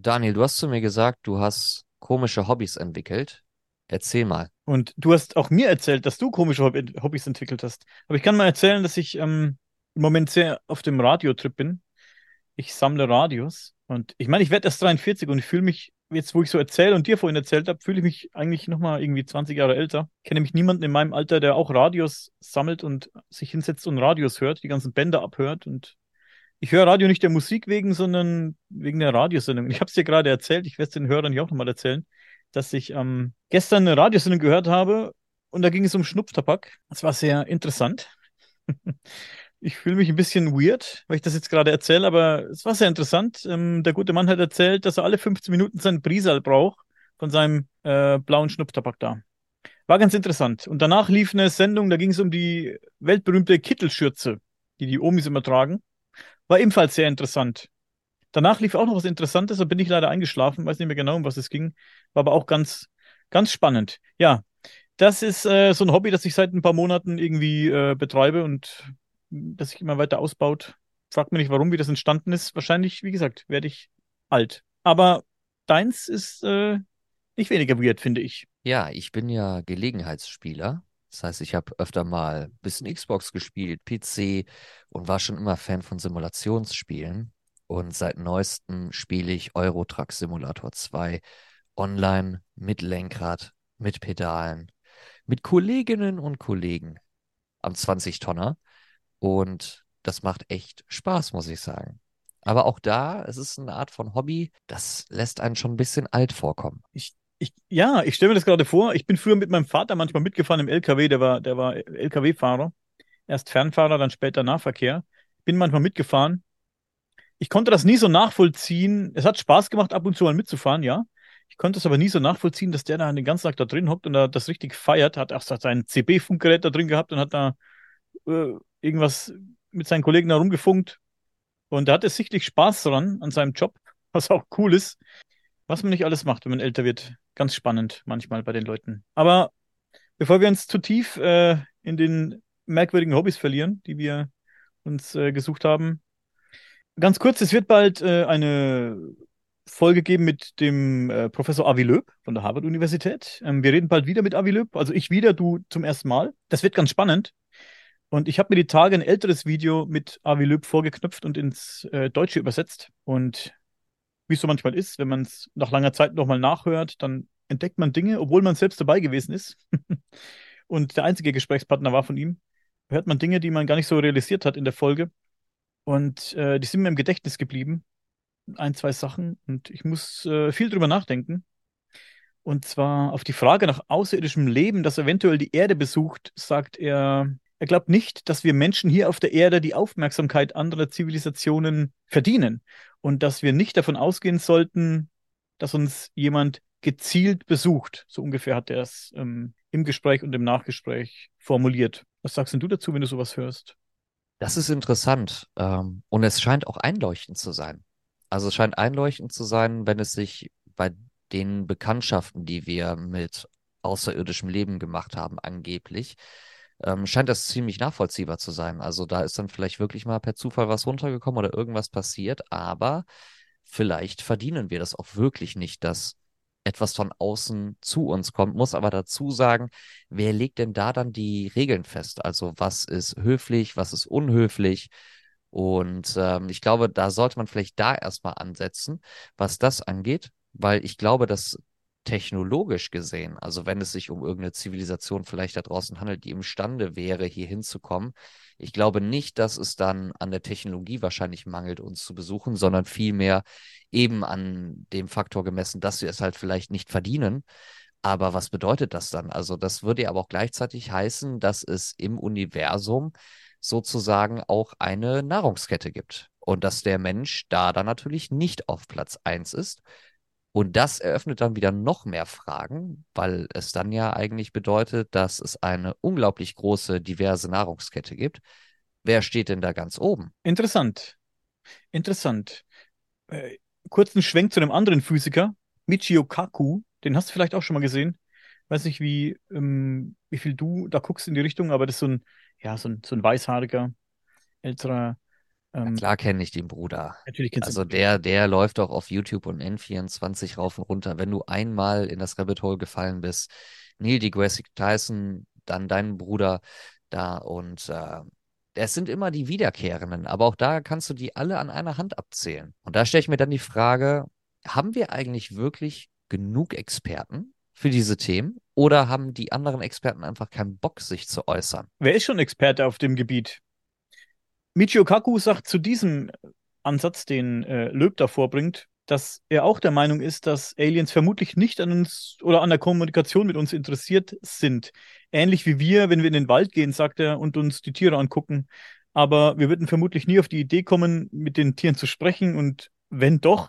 Daniel, du hast zu mir gesagt, du hast komische Hobbys entwickelt. Erzähl mal. Und du hast auch mir erzählt, dass du komische Hobbys entwickelt hast. Aber ich kann mal erzählen, dass ich im Moment sehr auf dem Radiotrip bin. Ich sammle Radios. Und ich meine, ich werde erst 43 und ich fühle mich, jetzt wo ich so erzähle und dir vorhin erzählt habe, fühle ich mich eigentlich nochmal irgendwie 20 Jahre älter. Ich kenne nämlich niemanden in meinem Alter, der auch Radios sammelt und sich hinsetzt und Radios hört, die ganzen Bänder abhört. Und ich höre Radio nicht der Musik wegen, sondern wegen der Radiosendung. Ich habe es dir gerade erzählt, ich werde es den Hörern ja auch nochmal erzählen, dass ich gestern eine Radiosendung gehört habe und da ging es um Schnupftabak. Das war sehr interessant. Ich fühle mich ein bisschen weird, weil ich das jetzt gerade erzähle, aber es war sehr interessant. Der gute Mann hat erzählt, dass er alle 15 Minuten seinen Brisal braucht von seinem blauen Schnupftabak da. War ganz interessant. Und danach lief eine Sendung, da ging es um die weltberühmte Kittelschürze, die die Omis immer tragen. War ebenfalls sehr interessant. Danach lief auch noch was Interessantes, da bin ich leider eingeschlafen, weiß nicht mehr genau, um was es ging. War aber auch ganz spannend. Ja, das ist so ein Hobby, das ich seit ein paar Monaten irgendwie betreibe und das sich immer weiter ausbaut. Fragt mich nicht, warum, wie das entstanden ist. Wahrscheinlich, wie gesagt, werde ich alt. Aber deins ist nicht weniger weird, finde ich. Ja, ich bin ja Gelegenheitsspieler. Das heißt, ich habe öfter mal ein bisschen Xbox gespielt, PC und war schon immer Fan von Simulationsspielen. Und seit neuestem spiele ich Euro Truck Simulator 2 online mit Lenkrad, mit Pedalen, mit Kolleginnen und Kollegen am 20-Tonner. Und das macht echt Spaß, muss ich sagen. Aber auch da, es ist eine Art von Hobby, das lässt einen schon ein bisschen alt vorkommen. Ja, ich stelle mir das gerade vor. Ich bin früher mit meinem Vater manchmal mitgefahren im LKW, der war LKW-Fahrer. Erst Fernfahrer, dann später Nahverkehr. Bin manchmal mitgefahren. Ich konnte das nie so nachvollziehen. Es hat Spaß gemacht, ab und zu mal mitzufahren, ja. Ich konnte es aber nie so nachvollziehen, dass der da den ganzen Tag da drin hockt und da das richtig feiert. Hat auch sein CB-Funkgerät da drin gehabt und hat da irgendwas mit seinen Kollegen da rumgefunkt. Und er hatte sichtlich Spaß dran an seinem Job, was auch cool ist. Was man nicht alles macht, wenn man älter wird. Ganz spannend manchmal bei den Leuten. Aber bevor wir uns zu tief in den merkwürdigen Hobbys verlieren, die wir uns gesucht haben, ganz kurz, es wird bald eine Folge geben mit dem Professor Avi Löb von der Harvard-Universität. Wir reden bald wieder mit Avi Löb, also ich wieder, du zum ersten Mal. Das wird ganz spannend. Und ich habe mir die Tage ein älteres Video mit Avi Löb vorgeknüpft und ins Deutsche übersetzt. Und wie es so manchmal ist, wenn man es nach langer Zeit nochmal nachhört, dann entdeckt man Dinge, obwohl man selbst dabei gewesen ist. Und der einzige Gesprächspartner war von ihm. Hört man Dinge, die man gar nicht so realisiert hat in der Folge. Und die sind mir im Gedächtnis geblieben. Ein, zwei Sachen. Und ich muss viel drüber nachdenken. Und zwar auf die Frage nach außerirdischem Leben, das eventuell die Erde besucht, sagt er, er glaubt nicht, dass wir Menschen hier auf der Erde die Aufmerksamkeit anderer Zivilisationen verdienen und dass wir nicht davon ausgehen sollten, dass uns jemand gezielt besucht. So ungefähr hat er es im Gespräch und im Nachgespräch formuliert. Was sagst denn du dazu, wenn du sowas hörst? Das ist interessant, und es scheint auch einleuchtend zu sein. Also es scheint einleuchtend zu sein, wenn es sich bei den Bekanntschaften, die wir mit außerirdischem Leben gemacht haben, angeblich, scheint das ziemlich nachvollziehbar zu sein. Also da ist dann vielleicht wirklich mal per Zufall was runtergekommen oder irgendwas passiert, aber vielleicht verdienen wir das auch wirklich nicht, dass etwas von außen zu uns kommt. Muss aber dazu sagen, wer legt denn da dann die Regeln fest? Also was ist höflich, was ist unhöflich? Und ich glaube, da sollte man vielleicht da erstmal ansetzen, was das angeht, weil ich glaube, dass technologisch gesehen, also wenn es sich um irgendeine Zivilisation vielleicht da draußen handelt, die imstande wäre, hier hinzukommen, ich glaube nicht, dass es dann an der Technologie wahrscheinlich mangelt, uns zu besuchen, sondern vielmehr eben an dem Faktor gemessen, dass wir es halt vielleicht nicht verdienen. Aber was bedeutet das dann? Also das würde ja aber auch gleichzeitig heißen, dass es im Universum sozusagen auch eine Nahrungskette gibt und dass der Mensch da dann natürlich nicht auf Platz eins ist. Und das eröffnet dann wieder noch mehr Fragen, weil es dann ja eigentlich bedeutet, dass es eine unglaublich große, diverse Nahrungskette gibt. Wer steht denn da ganz oben? Interessant, interessant. Äh, Kurzen Schwenk zu einem anderen Physiker, Michio Kaku, den hast du vielleicht auch schon mal gesehen. Weiß nicht, wie viel du da guckst in die Richtung, aber das ist so ein weißhaariger, älterer. Ja, Ähm, klar kenne ich den Bruder. Natürlich kennst du den Also Bruder, ja. der läuft doch auf YouTube und N24 rauf und runter. Wenn du einmal in das Rabbit Hole gefallen bist, Neil deGrasse Tyson, dann dein Bruder da und es sind immer die Wiederkehrenden, aber auch da kannst du die alle an einer Hand abzählen. Und da stelle ich mir dann die Frage, haben wir eigentlich wirklich genug Experten für diese Themen oder haben die anderen Experten einfach keinen Bock, sich zu äußern? Wer ist schon Experte auf dem Gebiet? Michio Kaku sagt zu diesem Ansatz, den Loeb da vorbringt, dass er auch der Meinung ist, dass Aliens vermutlich nicht an uns oder an der Kommunikation mit uns interessiert sind. Ähnlich wie wir, wenn wir in den Wald gehen, sagt er, und uns die Tiere angucken. Aber wir würden vermutlich nie auf die Idee kommen, mit den Tieren zu sprechen. Und wenn doch,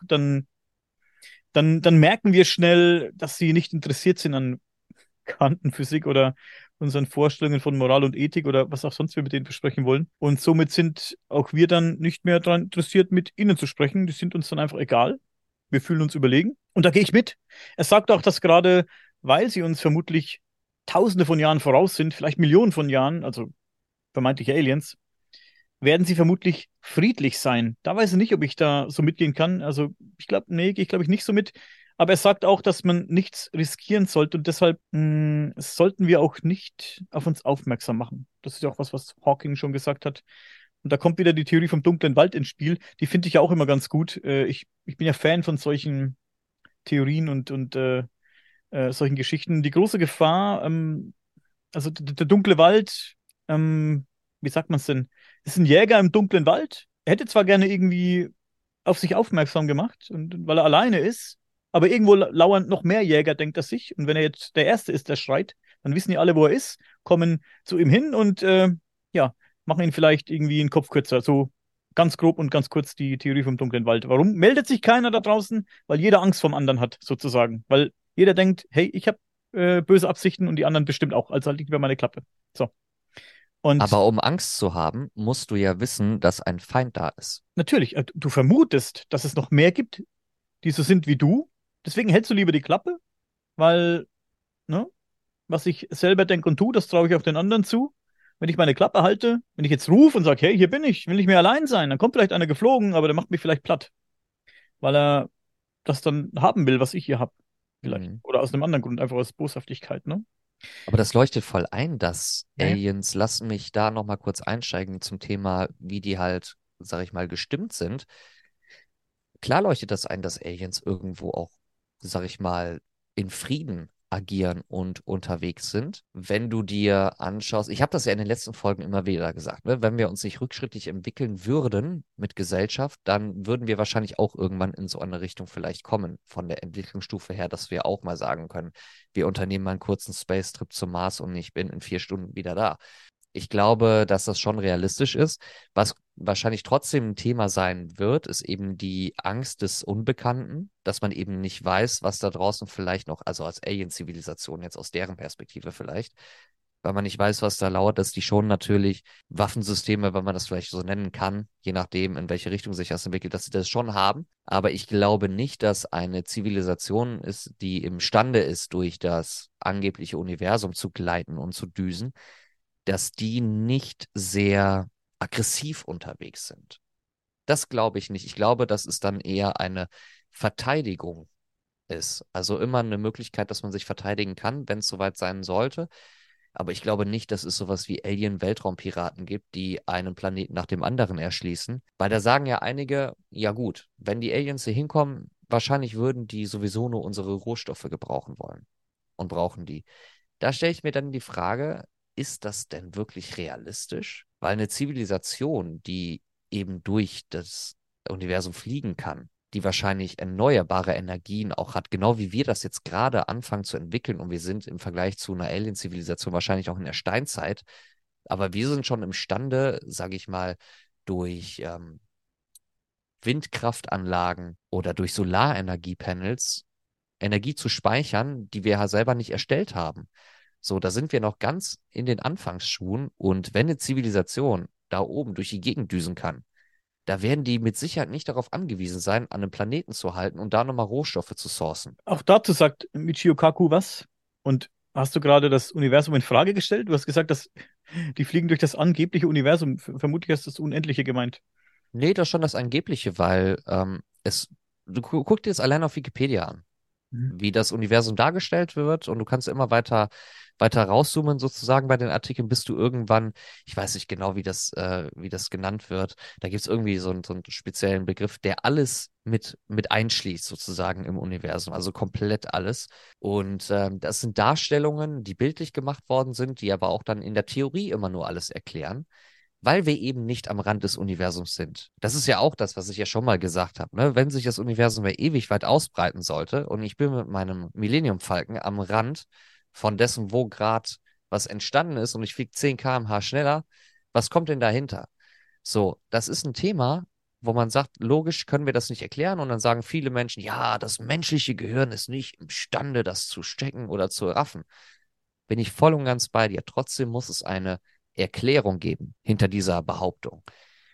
dann merken wir schnell, dass sie nicht interessiert sind an Quantenphysik oder unseren Vorstellungen von Moral und Ethik oder was auch sonst wir mit denen besprechen wollen. Und somit sind auch wir dann nicht mehr daran interessiert, mit ihnen zu sprechen. Die sind uns dann einfach egal. Wir fühlen uns überlegen. Und da gehe ich mit. Er sagt auch, dass gerade, weil sie uns vermutlich Tausende von Jahren voraus sind, vielleicht Millionen von Jahren, also vermeintliche Aliens, werden sie vermutlich friedlich sein. Da weiß ich nicht, ob ich da so mitgehen kann. Also ich glaube, nee, gehe ich glaube ich nicht so mit. Aber er sagt auch, dass man nichts riskieren sollte und deshalb sollten wir auch nicht auf uns aufmerksam machen. Das ist ja auch was, was Hawking schon gesagt hat. Und da kommt wieder die Theorie vom dunklen Wald ins Spiel. Die finde ich ja auch immer ganz gut. Ich bin ja Fan von solchen Theorien und solchen Geschichten. Die große Gefahr, also der dunkle Wald, wie sagt man es denn? Ist ein Jäger im dunklen Wald. Er hätte zwar gerne irgendwie auf sich aufmerksam gemacht, und weil er alleine ist, aber irgendwo lauern noch mehr Jäger, denkt er sich. Und wenn er jetzt der Erste ist, der schreit, dann wissen die alle, wo er ist, kommen zu ihm hin und ja, machen ihn vielleicht irgendwie einen Kopf kürzer. So ganz grob und ganz kurz die Theorie vom dunklen Wald. Warum meldet sich keiner da draußen? Weil jeder Angst vom anderen hat, sozusagen. Weil jeder denkt, hey, ich habe böse Absichten und die anderen bestimmt auch. Also halte ich lieber meine Klappe. So. Und Aber um Angst zu haben, musst du ja wissen, dass ein Feind da ist. natürlich, du vermutest, dass es noch mehr gibt, die so sind wie du. Deswegen hältst du lieber die Klappe, weil, ne, was ich selber denke und tue, das traue ich auch den anderen zu. Wenn ich meine Klappe halte, wenn ich jetzt rufe und sage, hey, hier bin ich, will nicht mehr allein sein, dann kommt vielleicht einer geflogen, aber der macht mich vielleicht platt, weil er das dann haben will, was ich hier habe. Vielleicht. Mhm. Oder aus einem anderen Grund, einfach aus Boshaftigkeit, ne? Aber das leuchtet voll ein, dass Naja. Aliens, lass mich da nochmal kurz einsteigen zum Thema, wie die halt, sag ich mal, gestimmt sind. Klar leuchtet das ein, dass Aliens irgendwo auch, sag ich mal, in Frieden agieren und unterwegs sind. Wenn du dir anschaust, ich habe das ja in den letzten Folgen immer wieder gesagt, ne? Wenn wir uns nicht rückschrittlich entwickeln würden mit Gesellschaft, dann würden wir wahrscheinlich auch irgendwann in so eine Richtung vielleicht kommen, von der Entwicklungsstufe her, dass wir auch mal sagen können, wir unternehmen mal einen kurzen Space-Trip zum Mars und ich bin in 4 Stunden wieder da. Ich glaube, dass das schon realistisch ist. Was wahrscheinlich trotzdem ein Thema sein wird, ist eben die Angst des Unbekannten, dass man eben nicht weiß, was da draußen vielleicht noch, also als Alien-Zivilisation jetzt aus deren Perspektive vielleicht, weil man nicht weiß, was da lauert, dass die schon natürlich Waffensysteme, wenn man das vielleicht so nennen kann, je nachdem, in welche Richtung sich das entwickelt, dass sie das schon haben. Aber ich glaube nicht, dass eine Zivilisation ist, die imstande ist, durch das angebliche Universum zu gleiten und zu düsen, dass die nicht sehr aggressiv unterwegs sind. Das glaube ich nicht. Ich glaube, dass es dann eher eine Verteidigung ist. Also immer eine Möglichkeit, dass man sich verteidigen kann, wenn es soweit sein sollte. Aber ich glaube nicht, dass es sowas wie Alien-Weltraumpiraten gibt, die einen Planeten nach dem anderen erschließen. Weil da sagen ja einige, ja gut, wenn die Aliens hier hinkommen, wahrscheinlich würden die sowieso nur unsere Rohstoffe gebrauchen wollen und brauchen die. Da stelle ich mir dann die Frage, ist das denn wirklich realistisch? Weil eine Zivilisation, die eben durch das Universum fliegen kann, die wahrscheinlich erneuerbare Energien auch hat, genau wie wir das jetzt gerade anfangen zu entwickeln und wir sind im Vergleich zu einer Alien-Zivilisation wahrscheinlich auch in der Steinzeit, aber wir sind schon imstande, sage ich mal, durch Windkraftanlagen oder durch Solarenergiepanels Energie zu speichern, die wir ja selber nicht erstellt haben. So, da sind wir noch ganz in den Anfangsschuhen und wenn eine Zivilisation da oben durch die Gegend düsen kann, da werden die mit Sicherheit nicht darauf angewiesen sein, an einem Planeten zu halten und da nochmal Rohstoffe zu sourcen. Auch dazu sagt Michio Kaku was. Und hast du gerade das Universum in Frage gestellt? Du hast gesagt, dass die fliegen durch das angebliche Universum. Vermutlich hast du das Unendliche gemeint. Nee, das ist schon das Angebliche, weil guck dir das allein auf Wikipedia an, Mhm. wie das Universum dargestellt wird und du kannst immer weiter rauszoomen sozusagen bei den Artikeln, bis du irgendwann, ich weiß nicht genau, wie das genannt wird, da gibt es irgendwie so einen speziellen Begriff, der alles mit einschließt sozusagen im Universum, also komplett alles. Und das sind Darstellungen, die bildlich gemacht worden sind, die aber auch dann in der Theorie immer nur alles erklären, weil wir eben nicht am Rand des Universums sind. Das ist ja auch das, was ich ja schon mal gesagt habe, ne? Wenn sich das Universum ja ewig weit ausbreiten sollte und ich bin mit meinem Millennium Falcon am Rand von dessen, wo gerade was entstanden ist und ich fliege 10 km/h schneller, was kommt denn dahinter? So, das ist ein Thema, wo man sagt, logisch können wir das nicht erklären und dann sagen viele Menschen, ja, das menschliche Gehirn ist nicht imstande, das zu stecken oder zu raffen. Bin ich voll und ganz bei dir. Trotzdem muss es eine Erklärung geben hinter dieser Behauptung.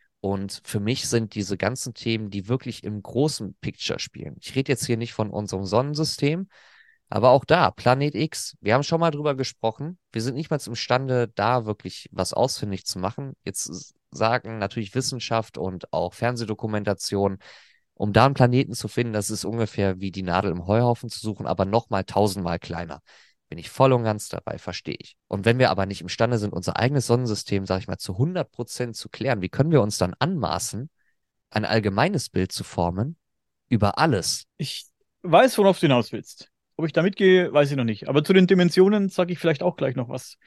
Und für mich sind diese ganzen Themen, die wirklich im großen Picture spielen. Ich rede jetzt hier nicht von unserem Sonnensystem, aber auch da, Planet X, wir haben schon mal drüber gesprochen. Wir sind nicht mal imstande, da wirklich was ausfindig zu machen. Jetzt sagen natürlich Wissenschaft und auch Fernsehdokumentation, um da einen Planeten zu finden, das ist ungefähr wie die Nadel im Heuhaufen zu suchen, aber nochmal tausendmal kleiner. Bin ich voll und ganz dabei, verstehe ich. Und wenn wir aber nicht imstande sind, unser eigenes Sonnensystem, sag ich mal, zu 100% zu klären, wie können wir uns dann anmaßen, ein allgemeines Bild zu formen über alles? Ich weiß, worauf du hinaus willst. Ob ich da mitgehe, weiß ich noch nicht. Aber zu den Dimensionen sage ich vielleicht auch gleich noch was.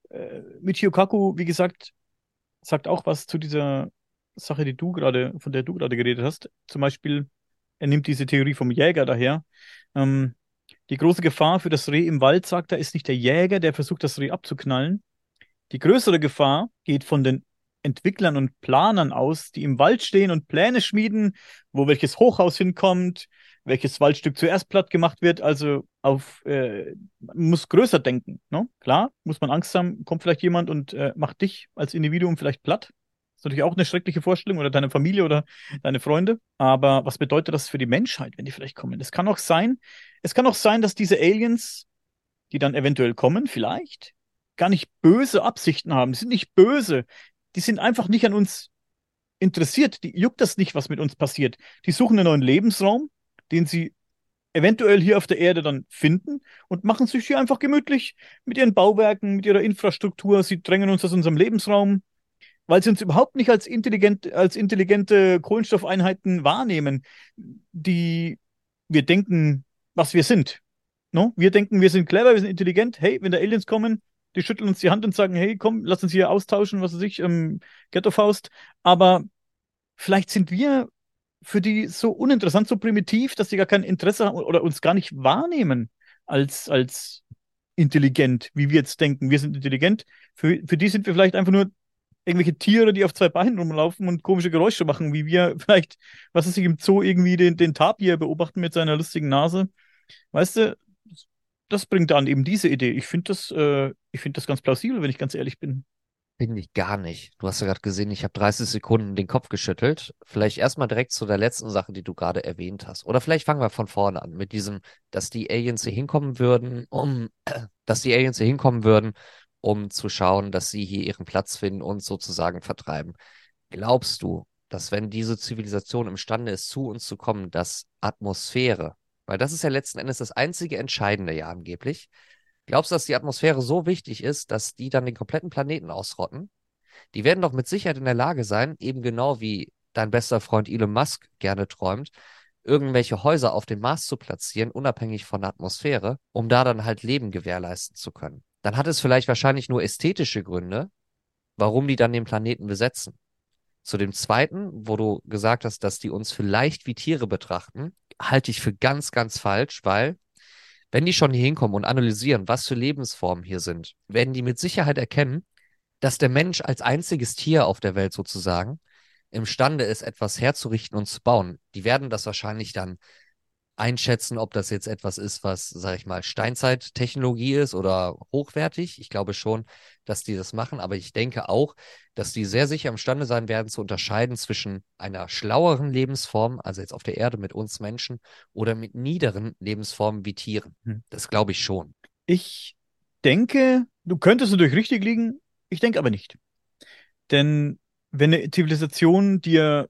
Michio Kaku, wie gesagt, sagt auch was zu dieser Sache, von der du gerade geredet hast. Zum Beispiel, er nimmt diese Theorie vom Jäger daher. Ähm, Die große Gefahr für das Reh im Wald, sagt er, ist nicht der Jäger, der versucht, das Reh abzuknallen. Die größere Gefahr geht von den Entwicklern und Planern aus, die im Wald stehen und Pläne schmieden, wo welches Hochhaus hinkommt, welches Waldstück zuerst platt gemacht wird. Also man muss größer denken. Ne? Klar, muss man Angst haben, kommt vielleicht jemand und macht dich als Individuum vielleicht platt. Das ist natürlich auch eine schreckliche Vorstellung oder deine Familie oder deine Freunde. Aber was bedeutet das für die Menschheit, wenn die vielleicht kommen? Es kann auch sein, dass diese Aliens, die dann eventuell kommen, vielleicht gar nicht böse Absichten haben. Die sind nicht böse. Die sind einfach nicht an uns interessiert. Die juckt das nicht, was mit uns passiert. Die suchen einen neuen Lebensraum, den sie eventuell hier auf der Erde dann finden und machen sich hier einfach gemütlich mit ihren Bauwerken, mit ihrer Infrastruktur. Sie drängen uns aus unserem Lebensraum, weil sie uns überhaupt nicht als intelligente Kohlenstoffeinheiten wahrnehmen, die wir denken, was wir sind. No? Wir denken, wir sind clever, wir sind intelligent. Hey, wenn da Aliens kommen, die schütteln uns die Hand und sagen, hey, komm, lass uns hier austauschen, was weiß ich, Ghetto-Faust. Aber vielleicht sind wir für die so uninteressant, so primitiv, dass sie gar kein Interesse haben oder uns gar nicht wahrnehmen als intelligent, wie wir jetzt denken. Wir sind intelligent. Für die sind wir vielleicht einfach nur irgendwelche Tiere, die auf zwei Beinen rumlaufen und komische Geräusche machen, wie wir vielleicht, was weiß ich, im Zoo irgendwie den Tapir beobachten mit seiner lustigen Nase. Weißt du, das bringt dann eben diese Idee. Ich finde das ganz plausibel, wenn ich ganz ehrlich bin. Finde ich gar nicht. Du hast ja gerade gesehen, ich habe 30 Sekunden den Kopf geschüttelt. Vielleicht erstmal direkt zu der letzten Sache, die du gerade erwähnt hast. Oder vielleicht fangen wir von vorne an mit diesem, dass die Aliens hier hinkommen würden, dass die Aliens hier hinkommen würden, um zu schauen, dass sie hier ihren Platz finden und sozusagen vertreiben. Glaubst du, dass wenn diese Zivilisation imstande ist, zu uns zu kommen, dass Atmosphäre, weil das ist ja letzten Endes das einzige Entscheidende ja angeblich, glaubst du, dass die Atmosphäre so wichtig ist, dass die dann den kompletten Planeten ausrotten? Die werden doch mit Sicherheit in der Lage sein, eben genau wie dein bester Freund Elon Musk gerne träumt, irgendwelche Häuser auf dem Mars zu platzieren, unabhängig von der Atmosphäre, um da dann halt Leben gewährleisten zu können. Dann hat es vielleicht wahrscheinlich nur ästhetische Gründe, warum die dann den Planeten besetzen. Zu dem zweiten, wo du gesagt hast, dass die uns vielleicht wie Tiere betrachten, halte ich für ganz, ganz falsch, weil wenn die schon hier hinkommen und analysieren, was für Lebensformen hier sind, werden die mit Sicherheit erkennen, dass der Mensch als einziges Tier auf der Welt sozusagen imstande ist, etwas herzurichten und zu bauen. Die werden das wahrscheinlich dann einschätzen, ob das jetzt etwas ist, was, sag ich mal, Steinzeittechnologie ist oder hochwertig. Ich glaube schon, dass die das machen, aber ich denke auch, dass die sehr sicher imstande sein werden, zu unterscheiden zwischen einer schlaueren Lebensform, also jetzt auf der Erde mit uns Menschen, oder mit niederen Lebensformen wie Tieren. Hm. Das glaube ich schon. Ich denke, du könntest natürlich richtig liegen, ich denke aber nicht. Denn wenn eine Zivilisation dir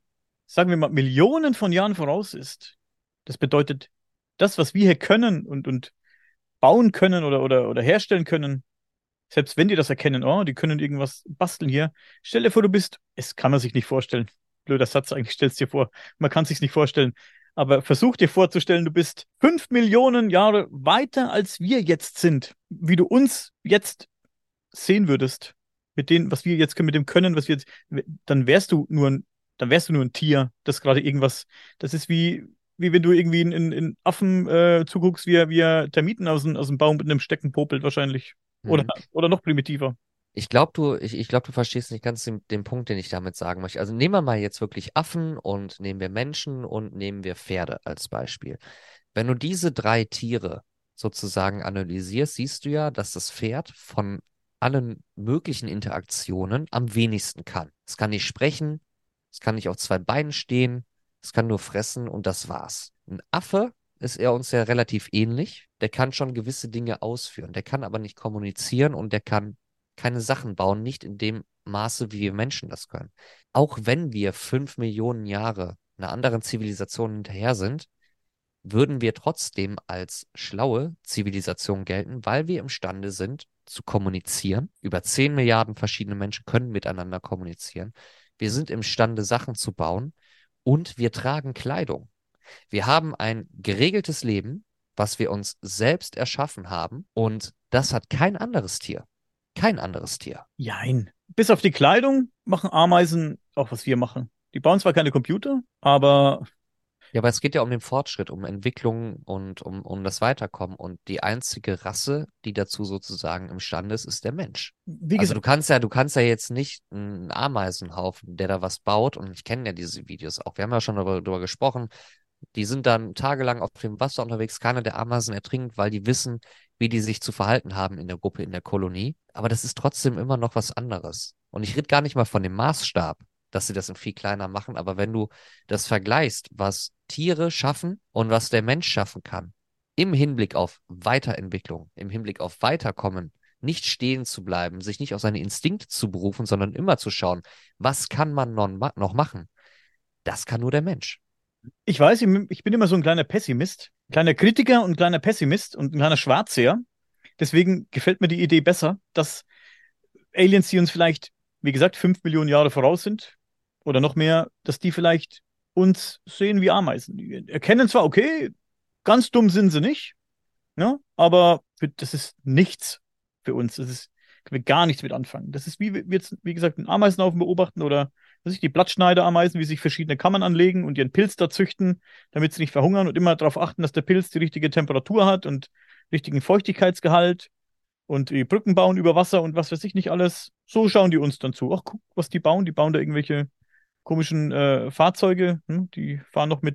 sagen wir mal, Millionen von Jahren voraus ist. Das bedeutet, das, was wir hier können und bauen können oder herstellen können, selbst wenn die das erkennen, oh, die können irgendwas basteln hier. Stell dir vor, es kann man sich nicht vorstellen. Blöder Satz, eigentlich stellst dir vor, man kann sich nicht vorstellen. Aber versuch dir vorzustellen, du bist 5 Millionen Jahre weiter als wir jetzt sind, wie du uns jetzt sehen würdest, mit dem, was wir jetzt können, mit dem Können, was wir jetzt, dann wärst du nur dann wärst du nur ein Tier, das gerade irgendwas, das ist wie wenn du irgendwie in Affen zuguckst, wie er Termiten aus dem Baum mit einem Stecken popelt, wahrscheinlich. Oder, Mhm. oder noch primitiver. Ich glaub, du verstehst nicht ganz den Punkt, den ich damit sagen möchte. Also nehmen wir mal jetzt wirklich Affen und nehmen wir Menschen und nehmen wir Pferde als Beispiel. Wenn du diese drei Tiere sozusagen analysierst, siehst du ja, dass das Pferd von allen möglichen Interaktionen am wenigsten kann. Es kann nicht sprechen, es kann nicht auf zwei Beinen stehen, es kann nur fressen und das war's. Ein Affe ist er uns ja relativ ähnlich. Der kann schon gewisse Dinge ausführen, der kann aber nicht kommunizieren und der kann keine Sachen bauen, nicht in dem Maße, wie wir Menschen das können. Auch wenn wir 5 Millionen Jahre einer anderen Zivilisation hinterher sind, würden wir trotzdem als schlaue Zivilisation gelten, weil wir imstande sind zu kommunizieren. Über 10 Milliarden verschiedene Menschen können miteinander kommunizieren. Wir sind imstande, Sachen zu bauen und wir tragen Kleidung. Wir haben ein geregeltes Leben, was wir uns selbst erschaffen haben und das hat kein anderes Tier. Kein anderes Tier. Jein. Bis auf die Kleidung machen Ameisen auch, was wir machen. Die bauen zwar keine Computer, aber Ja, aber es geht ja um den Fortschritt, um Entwicklung und um das Weiterkommen. Und die einzige Rasse, die dazu sozusagen imstande ist, ist der Mensch. wie Also gesagt, du kannst ja jetzt nicht einen Ameisenhaufen, der da was baut, und ich kenne ja diese Videos auch. Wir haben ja schon darüber gesprochen. Die sind dann tagelang auf dem Wasser unterwegs. Keiner der Ameisen ertrinkt, weil die wissen, wie die sich zu verhalten haben in der Gruppe, in der Kolonie. Aber das ist trotzdem immer noch was anderes. Und ich rede gar nicht mal von dem Maßstab, dass sie das in viel kleiner machen. Aber wenn du das vergleichst, was Tiere schaffen und was der Mensch schaffen kann, im Hinblick auf Weiterentwicklung, im Hinblick auf Weiterkommen, nicht stehen zu bleiben, sich nicht auf seine Instinkte zu berufen, sondern immer zu schauen, was kann man noch machen? Das kann nur der Mensch. ich weiß, ich bin immer so ein kleiner Pessimist, kleiner Kritiker und kleiner Pessimist und ein kleiner Schwarzseher. Deswegen gefällt mir die Idee besser, dass Aliens, die uns vielleicht, wie gesagt, 5 Millionen Jahre voraus sind oder noch mehr, dass die vielleicht uns sehen wie Ameisen. Die erkennen zwar, okay, ganz dumm sind sie nicht, ne? Aber das ist nichts für uns. Können wir gar nichts mit anfangen. Das ist wie wir jetzt, wie gesagt, einen Ameisenhaufen beobachten oder was ich, die Blattschneiderameisen, wie sich verschiedene Kammern anlegen und ihren Pilz da züchten, damit sie nicht verhungern und immer darauf achten, dass der Pilz die richtige Temperatur hat und richtigen Feuchtigkeitsgehalt und die Brücken bauen über Wasser und was weiß ich nicht alles. So schauen die uns dann zu. Ach, guck, was die bauen. Die bauen da irgendwelche komischen Fahrzeuge. Hm? Die fahren noch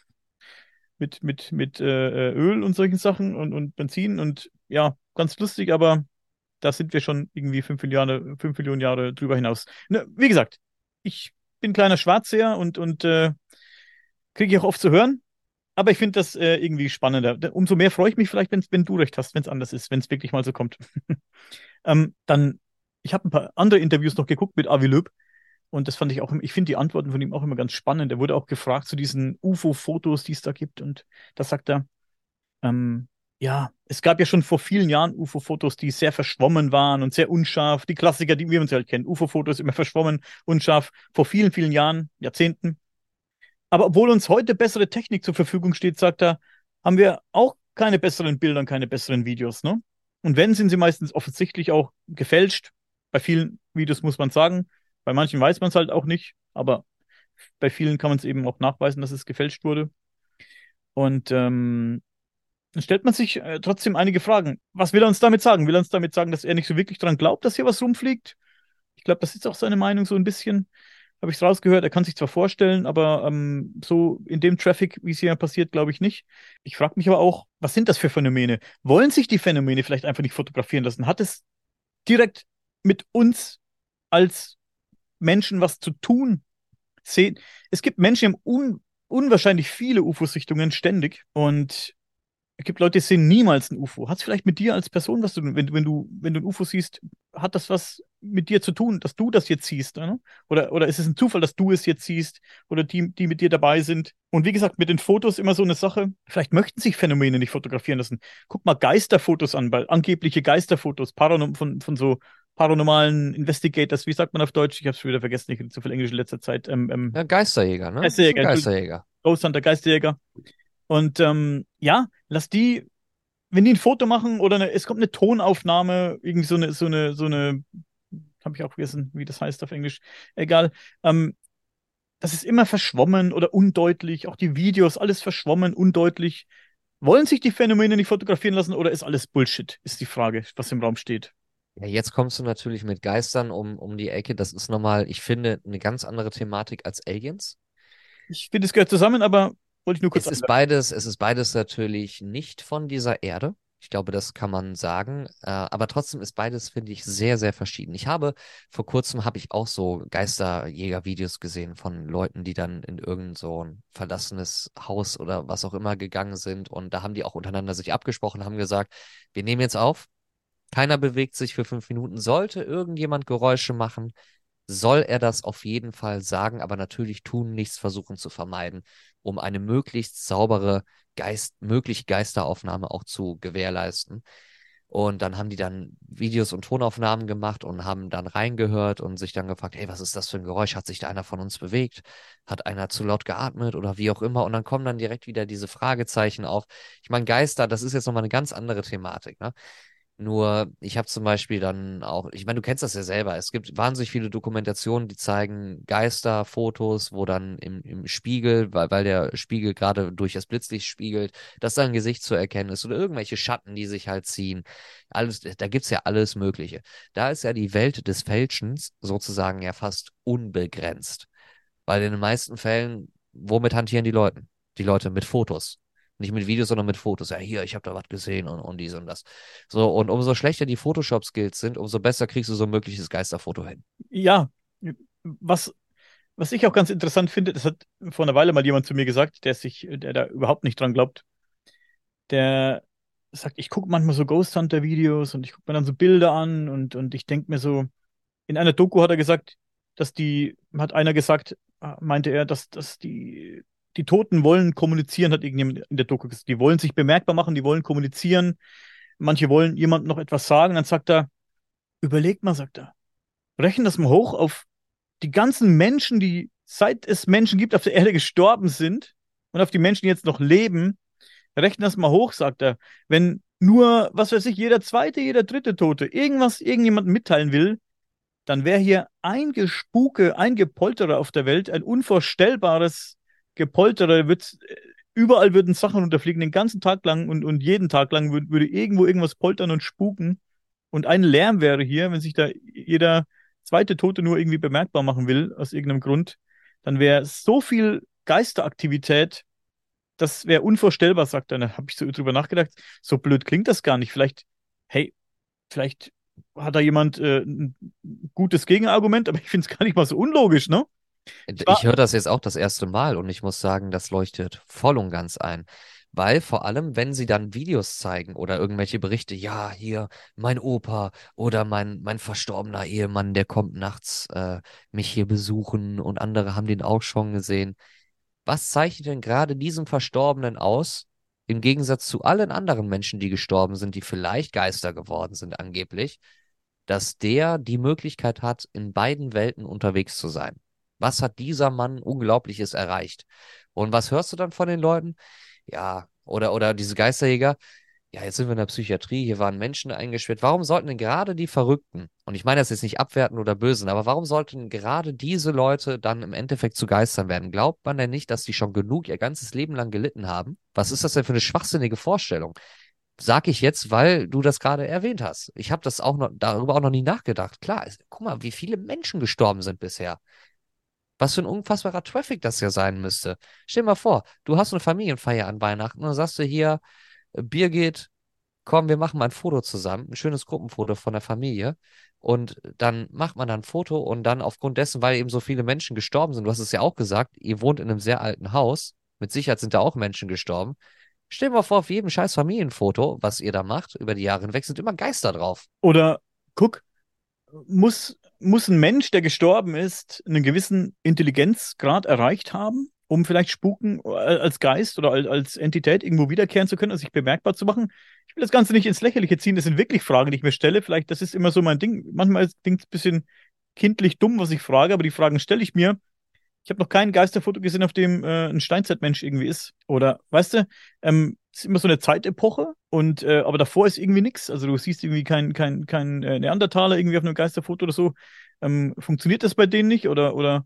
mit Öl und solchen Sachen und Benzin und ja, ganz lustig, aber da sind wir schon irgendwie 5 Millionen Jahre drüber hinaus. Ne, wie gesagt, ich bin kleiner Schwarzseher und kriege ich auch oft zu hören, aber ich finde das irgendwie spannender. Umso mehr freue ich mich vielleicht, wenn du recht hast, wenn es anders ist, wenn es wirklich mal so kommt. Dann, ich habe ein paar andere Interviews noch geguckt mit Avi Löb und das fand ich auch, ich finde die Antworten von ihm auch immer ganz spannend. Er wurde auch gefragt zu diesen UFO-Fotos, die es da gibt und da sagt er, ähm, ja, es gab ja schon vor vielen Jahren UFO-Fotos, die sehr verschwommen waren und sehr unscharf. Die Klassiker, die wir uns halt kennen. UFO-Fotos immer verschwommen, unscharf, vor vielen, vielen Jahren, Jahrzehnten. Aber obwohl uns heute bessere Technik zur Verfügung steht, sagt er, haben wir auch keine besseren Bilder und keine besseren Videos, ne? Und wenn, sind sie meistens offensichtlich auch gefälscht. Bei vielen Videos muss man sagen, bei manchen weiß man es halt auch nicht, aber bei vielen kann man es eben auch nachweisen, dass es gefälscht wurde. Und dann stellt man sich trotzdem einige Fragen. Was will er uns damit sagen? Will er uns damit sagen, dass er nicht so wirklich dran glaubt, dass hier was rumfliegt? Ich glaube, das ist auch seine Meinung so ein bisschen. Habe ich es rausgehört. Er kann sich zwar vorstellen, aber so in dem Traffic, wie es hier passiert, glaube ich nicht. Ich frage mich aber auch, was sind das für Phänomene? Wollen sich die Phänomene vielleicht einfach nicht fotografieren lassen? Hat es direkt mit uns als Menschen was zu tun? Sehen. Es gibt Menschen, die haben unwahrscheinlich viele UFO-Sichtungen ständig und Es gibt Leute, die sehen niemals ein UFO. Hat es vielleicht mit dir als Person, was du, wenn du ein UFO siehst, hat das was mit dir zu tun, dass du das jetzt siehst, ne? Oder ist es ein Zufall, dass du es jetzt siehst oder die mit dir dabei sind? Und wie gesagt, mit den Fotos immer so eine Sache. Vielleicht möchten sich Phänomene nicht fotografieren lassen. Guck mal Geisterfotos an, weil angebliche Geisterfotos, von so paranormalen Investigators, wie sagt man auf Deutsch? Ich habe es wieder vergessen, ich habe zu viel Englisch in letzter Zeit. Ja, Geisterjäger, ne? Das ist ein Geisterjäger, Entschuldigung. Geisterjäger. Ghost Hunter, Geisterjäger. Und ja, lass die, wenn die ein Foto machen oder es kommt eine Tonaufnahme, irgendwie habe ich auch vergessen, wie das heißt auf Englisch, egal. Das ist immer verschwommen oder undeutlich, auch die Videos, alles verschwommen, undeutlich. Wollen sich die Phänomene nicht fotografieren lassen oder ist alles Bullshit, ist die Frage, was im Raum steht. Ja, jetzt kommst du natürlich mit Geistern um die Ecke. Das ist nochmal, ich finde, eine ganz andere Thematik als Aliens. Ich finde, es gehört zusammen, aber wollte ich nur kurz anmerken. Es ist beides natürlich nicht von dieser Erde. Ich glaube, das kann man sagen. Aber trotzdem ist beides, finde ich, sehr, sehr verschieden. Vor kurzem habe ich auch so Geisterjäger-Videos gesehen von Leuten, die dann in irgend so ein verlassenes Haus oder was auch immer gegangen sind. Und da haben die auch untereinander sich abgesprochen, haben gesagt, wir nehmen jetzt auf. Keiner bewegt sich für 5 Minuten. Sollte irgendjemand Geräusche machen, soll er das auf jeden Fall sagen, aber natürlich tun, nichts versuchen zu vermeiden, um eine möglichst saubere mögliche Geisteraufnahme auch zu gewährleisten. Und dann haben die dann Videos und Tonaufnahmen gemacht und haben dann reingehört und sich dann gefragt, hey, was ist das für ein Geräusch? Hat sich da einer von uns bewegt? Hat einer zu laut geatmet oder wie auch immer? Und dann kommen dann direkt wieder diese Fragezeichen auf. Ich meine, Geister, das ist jetzt nochmal eine ganz andere Thematik, ne? Nur, ich habe zum Beispiel dann auch, ich meine, du kennst das ja selber. Es gibt wahnsinnig viele Dokumentationen, die zeigen Geisterfotos, wo dann im Spiegel, weil der Spiegel gerade durch das Blitzlicht spiegelt, dass da ein Gesicht zu erkennen ist oder irgendwelche Schatten, die sich halt ziehen. Alles, da gibt's ja alles Mögliche. Da ist ja die Welt des Fälschens sozusagen ja fast unbegrenzt. Weil in den meisten Fällen, womit hantieren die Leute? Die Leute mit Fotos. Nicht mit Videos, sondern mit Fotos. Ja, hier, ich habe da was gesehen und dies und das. So, und umso schlechter die Photoshop-Skills sind, umso besser kriegst du so ein mögliches Geisterfoto hin. Ja, was, was ich auch ganz interessant finde, das hat vor einer Weile mal jemand zu mir gesagt, der da überhaupt nicht dran glaubt, der sagt, ich gucke manchmal so Ghost Hunter Videos und ich gucke mir dann so Bilder an und ich denke mir so, in einer Doku hat er gesagt, hat einer gesagt, meinte er, dass die Toten wollen kommunizieren, hat irgendjemand in der Doku gesagt, die wollen sich bemerkbar machen, die wollen kommunizieren, manche wollen jemandem noch etwas sagen, dann sagt er, überleg mal, sagt er, rechnen das mal hoch auf die ganzen Menschen, die seit es Menschen gibt auf der Erde gestorben sind und auf die Menschen, die jetzt noch leben, rechnen das mal hoch, sagt er. Wenn nur, was weiß ich, jeder zweite, jeder dritte Tote irgendjemandem mitteilen will, dann wäre hier ein Gespuke, ein Gepolterer auf der Welt, ein unvorstellbares Gepolterer. Überall würden Sachen unterfliegen, den ganzen Tag lang und jeden Tag lang würde irgendwo irgendwas poltern und spuken. Und ein Lärm wäre hier, wenn sich da jeder zweite Tote nur irgendwie bemerkbar machen will, aus irgendeinem Grund, dann wäre so viel Geisteraktivität, das wäre unvorstellbar, sagt er. Da habe ich so drüber nachgedacht. So blöd klingt das gar nicht. Hey, vielleicht hat da jemand ein gutes Gegenargument, aber ich finde es gar nicht mal so unlogisch, ne? Ich war, Ich höre das jetzt auch das erste Mal und ich muss sagen, das leuchtet voll und ganz ein. Weil vor allem, wenn sie dann Videos zeigen oder irgendwelche Berichte, ja, hier mein Opa oder mein verstorbener Ehemann, der kommt nachts mich hier besuchen und andere haben den auch schon gesehen. Was zeichnet denn gerade diesen Verstorbenen aus, im Gegensatz zu allen anderen Menschen, die gestorben sind, die vielleicht Geister geworden sind angeblich, dass der die Möglichkeit hat, in beiden Welten unterwegs zu sein? Was hat dieser Mann Unglaubliches erreicht? Und was hörst du dann von den Leuten? Ja, oder diese Geisterjäger, ja, jetzt sind wir in der Psychiatrie, hier waren Menschen eingesperrt. Warum sollten denn gerade die Verrückten, und ich meine das jetzt nicht abwertend oder böse, aber warum sollten gerade diese Leute dann im Endeffekt zu Geistern werden? Glaubt man denn nicht, dass die schon genug ihr ganzes Leben lang gelitten haben? Was ist das denn für eine schwachsinnige Vorstellung? Sag ich jetzt, weil du das gerade erwähnt hast. Ich habe das auch noch, darüber auch noch nie nachgedacht. Klar, guck mal, wie viele Menschen gestorben sind bisher. Was für ein unfassbarer Traffic das ja sein müsste. Stell dir mal vor, du hast eine Familienfeier an Weihnachten und dann sagst du hier, Birgit, komm, wir machen mal ein Foto zusammen, ein schönes Gruppenfoto von der Familie. Und dann macht man dann ein Foto und dann aufgrund dessen, weil eben so viele Menschen gestorben sind, du hast es ja auch gesagt, ihr wohnt in einem sehr alten Haus, mit Sicherheit sind da auch Menschen gestorben, Stell dir mal vor, auf jedem scheiß Familienfoto, was ihr da macht, über die Jahre hinweg, sind immer Geister drauf. Oder guck, muss ein Mensch, der gestorben ist, einen gewissen Intelligenzgrad erreicht haben, um vielleicht Spuken als Geist oder als Entität irgendwo wiederkehren zu können, also sich bemerkbar zu machen? Ich will das Ganze nicht ins Lächerliche ziehen, das sind wirklich Fragen, die ich mir stelle. Vielleicht, das ist immer so mein Ding. Manchmal klingt es ein bisschen kindlich dumm, was ich frage, aber die Fragen stelle ich mir. Ich habe noch kein Geisterfoto gesehen, auf dem ein Steinzeitmensch irgendwie ist. Oder, weißt du, es ist immer so eine Zeitepoche und aber davor ist irgendwie nichts. Also du siehst irgendwie kein Neandertaler irgendwie auf einem Geisterfoto oder so. Funktioniert das bei denen nicht? Oder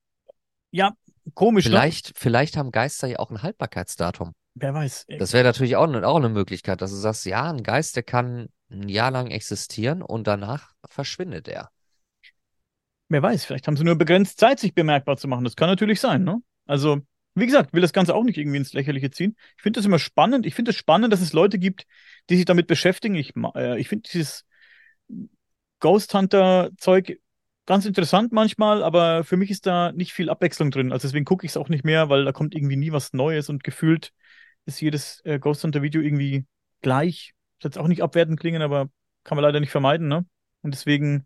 ja, komisch, ne? Vielleicht haben Geister ja auch ein Haltbarkeitsdatum. Wer weiß. Das wäre natürlich auch eine Möglichkeit, dass du sagst, ja, ein Geist, der kann ein Jahr lang existieren und danach verschwindet er. Wer weiß, vielleicht haben sie nur begrenzt Zeit, sich bemerkbar zu machen. Das kann natürlich sein, ne? Also, wie gesagt, will das Ganze auch nicht irgendwie ins Lächerliche ziehen. Ich finde das immer spannend. Ich finde es spannend, dass es Leute gibt, die sich damit beschäftigen. Ich finde dieses Ghost Hunter-Zeug ganz interessant manchmal, aber für mich ist da nicht viel Abwechslung drin. Also deswegen gucke ich es auch nicht mehr, weil da kommt irgendwie nie was Neues und gefühlt ist jedes Ghost Hunter-Video irgendwie gleich. Soll jetzt auch nicht abwertend klingen, aber kann man leider nicht vermeiden, ne? Und deswegen,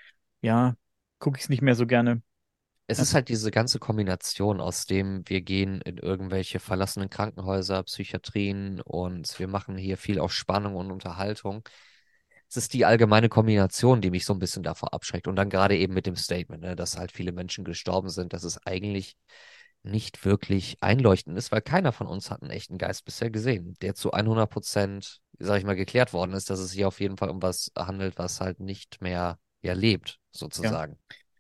ja, gucke ich es nicht mehr so gerne. Es Ja, ist halt diese ganze Kombination, aus dem wir gehen in irgendwelche verlassenen Krankenhäuser, Psychiatrien und wir machen hier viel auf Spannung und Unterhaltung. Es ist die allgemeine Kombination, die mich so ein bisschen davor abschreckt. Und dann gerade eben mit dem Statement, ne, dass halt viele Menschen gestorben sind, dass es eigentlich nicht wirklich einleuchtend ist, weil keiner von uns hat einen echten Geist bisher gesehen, der zu 100%, sag ich mal, geklärt worden ist, dass es hier auf jeden Fall um was handelt, was halt nicht mehr ja lebt, ja. sozusagen.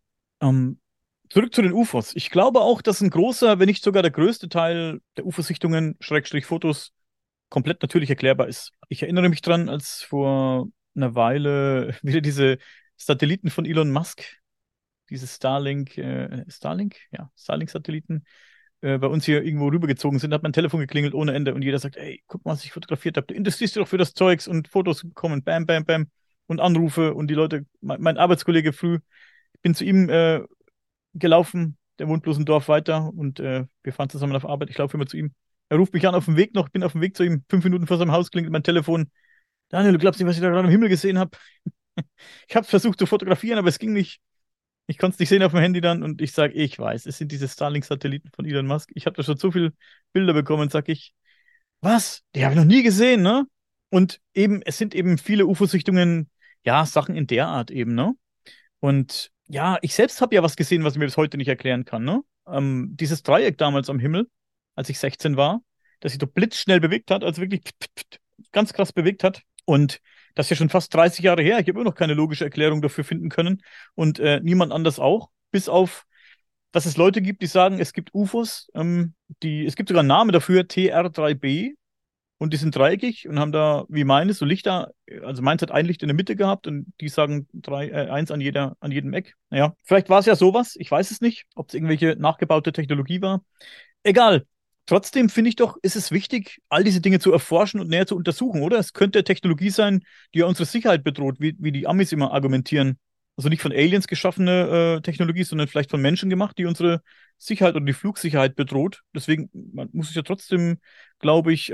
Ähm, Zurück zu den UFOs. Ich glaube auch, dass ein großer, wenn nicht sogar der größte Teil der UFO-Sichtungen, Schrägstrich Fotos, komplett natürlich erklärbar ist. Ich erinnere mich dran, als vor einer Weile wieder diese Satelliten von Elon Musk, diese Starlink, ja, Starlink-Satelliten, bei uns hier irgendwo rübergezogen sind, hat mein Telefon geklingelt ohne Ende und jeder sagt, ey, guck mal, was ich fotografiert habe. Du interessierst dich doch für das Zeugs und Fotos kommen, bam, bam, bam und Anrufe und die Leute, mein Arbeitskollege früh, ich bin zu ihm gelaufen, der wohnt bloß ein Dorf weiter und wir fahren zusammen auf Arbeit. Ich laufe immer zu ihm. Er ruft mich an auf dem Weg noch, ich bin auf dem Weg zu ihm, 5 Minuten vor seinem Haus klingelt mein Telefon. Daniel, du glaubst nicht, was ich da gerade im Himmel gesehen habe. Ich habe versucht zu fotografieren, aber es ging nicht. Ich konnte es nicht sehen auf dem Handy dann und ich sage, ich weiß, es sind diese Starlink-Satelliten von Elon Musk. Ich habe da schon so viele Bilder bekommen, sag ich, was? Die habe ich noch nie gesehen, ne? Und eben, es sind eben viele UFO-Sichtungen, ja, Sachen in der Art eben, ne? Und ja, ich selbst habe ja was gesehen, was ich mir bis heute nicht erklären kann, ne? Dieses Dreieck damals am Himmel, als ich 16 war, das sich doch blitzschnell bewegt hat, also wirklich ganz krass bewegt hat. Und das ist ja schon fast 30 Jahre her. Ich habe immer noch keine logische Erklärung dafür finden können. Und niemand anders auch. Bis auf, dass es Leute gibt, die sagen, es gibt UFOs, es gibt sogar einen Namen dafür, TR3B. Und die sind dreieckig und haben da, wie meines, so Lichter, also meins hat ein Licht in der Mitte gehabt und die sagen eins an jedem Eck. Naja, vielleicht war es ja sowas, ich weiß es nicht, ob es irgendwelche nachgebaute Technologie war. Egal. Trotzdem finde ich doch, ist es wichtig, all diese Dinge zu erforschen und näher zu untersuchen, oder? Es könnte Technologie sein, die ja unsere Sicherheit bedroht, wie die Amis immer argumentieren. Also nicht von Aliens geschaffene Technologie, sondern vielleicht von Menschen gemacht, die unsere Sicherheit oder die Flugsicherheit bedroht. Deswegen, man muss es ja trotzdem, glaube ich,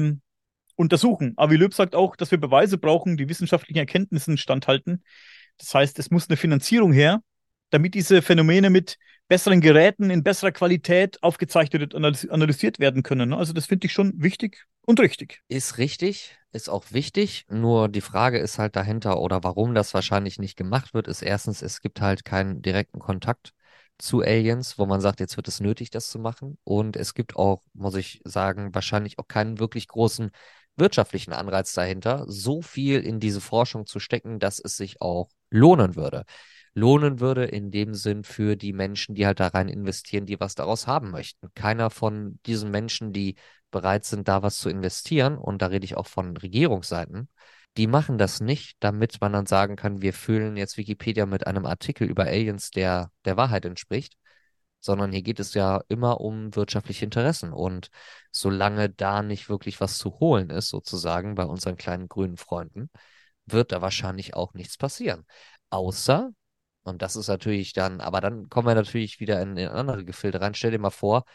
untersuchen. Avi Löb sagt auch, dass wir Beweise brauchen, die wissenschaftlichen Erkenntnissen standhalten. Das heißt, es muss eine Finanzierung her, damit diese Phänomene mit besseren Geräten in besserer Qualität aufgezeichnet und analysiert werden können. Ne? Also das finde ich schon wichtig und richtig. Ist richtig, ist auch wichtig, nur die Frage ist halt dahinter oder warum das wahrscheinlich nicht gemacht wird, ist erstens, es gibt halt keinen direkten Kontakt zu Aliens, wo man sagt, jetzt wird es nötig, das zu machen. Und es gibt auch, muss ich sagen, wahrscheinlich auch keinen wirklich großen wirtschaftlichen Anreiz dahinter, so viel in diese Forschung zu stecken, dass es sich auch lohnen würde. Lohnen würde in dem Sinn für die Menschen, die halt da rein investieren, die was daraus haben möchten. Keiner von diesen Menschen, die bereit sind, da was zu investieren, und da rede ich auch von Regierungsseiten, die machen das nicht, damit man dann sagen kann, wir füllen jetzt Wikipedia mit einem Artikel über Aliens, der der Wahrheit entspricht, sondern hier geht es ja immer um wirtschaftliche Interessen. Und solange da nicht wirklich was zu holen ist, sozusagen bei unseren kleinen grünen Freunden, wird da wahrscheinlich auch nichts passieren. Außer, und das ist natürlich dann, aber dann kommen wir natürlich wieder in andere Gefilde rein. Stell dir mal vor,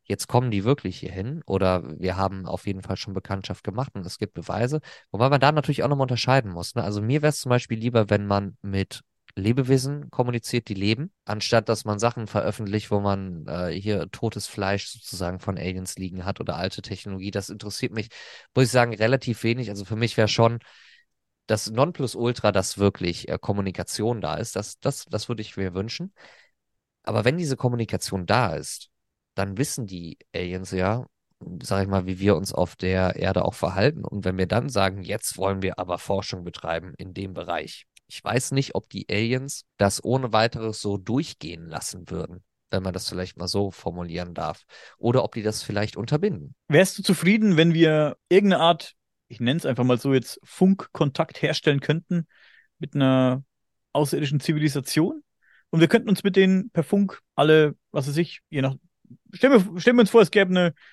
jetzt kommen die wirklich hierhin oder wir haben auf jeden Fall schon Bekanntschaft gemacht und es gibt Beweise, wobei man da natürlich auch nochmal unterscheiden muss. Ne? Also mir wäre es zum Beispiel lieber, wenn man mit Lebewesen kommuniziert, die leben, anstatt dass man Sachen veröffentlicht, wo man hier totes Fleisch sozusagen von Aliens liegen hat oder alte Technologie. Das interessiert mich, muss ich sagen, relativ wenig. Also für mich wäre schon das Nonplusultra, dass wirklich Kommunikation da ist. Das würde ich mir wünschen. Aber wenn diese Kommunikation da ist, dann wissen die Aliens ja, sag ich mal, wie wir uns auf der Erde auch verhalten. Und wenn wir dann sagen, jetzt wollen wir aber Forschung betreiben in dem Bereich. Ich weiß nicht, ob die Aliens das ohne weiteres so durchgehen lassen würden, wenn man das vielleicht mal so formulieren darf. Oder ob die das vielleicht unterbinden. Wärst du zufrieden, wenn wir irgendeine Art, ich nenne es einfach mal so jetzt, Funkkontakt herstellen könnten mit einer außerirdischen Zivilisation? Und wir könnten uns mit denen per Funk alle, was weiß ich, je nach. Stellen wir uns vor, es gäbe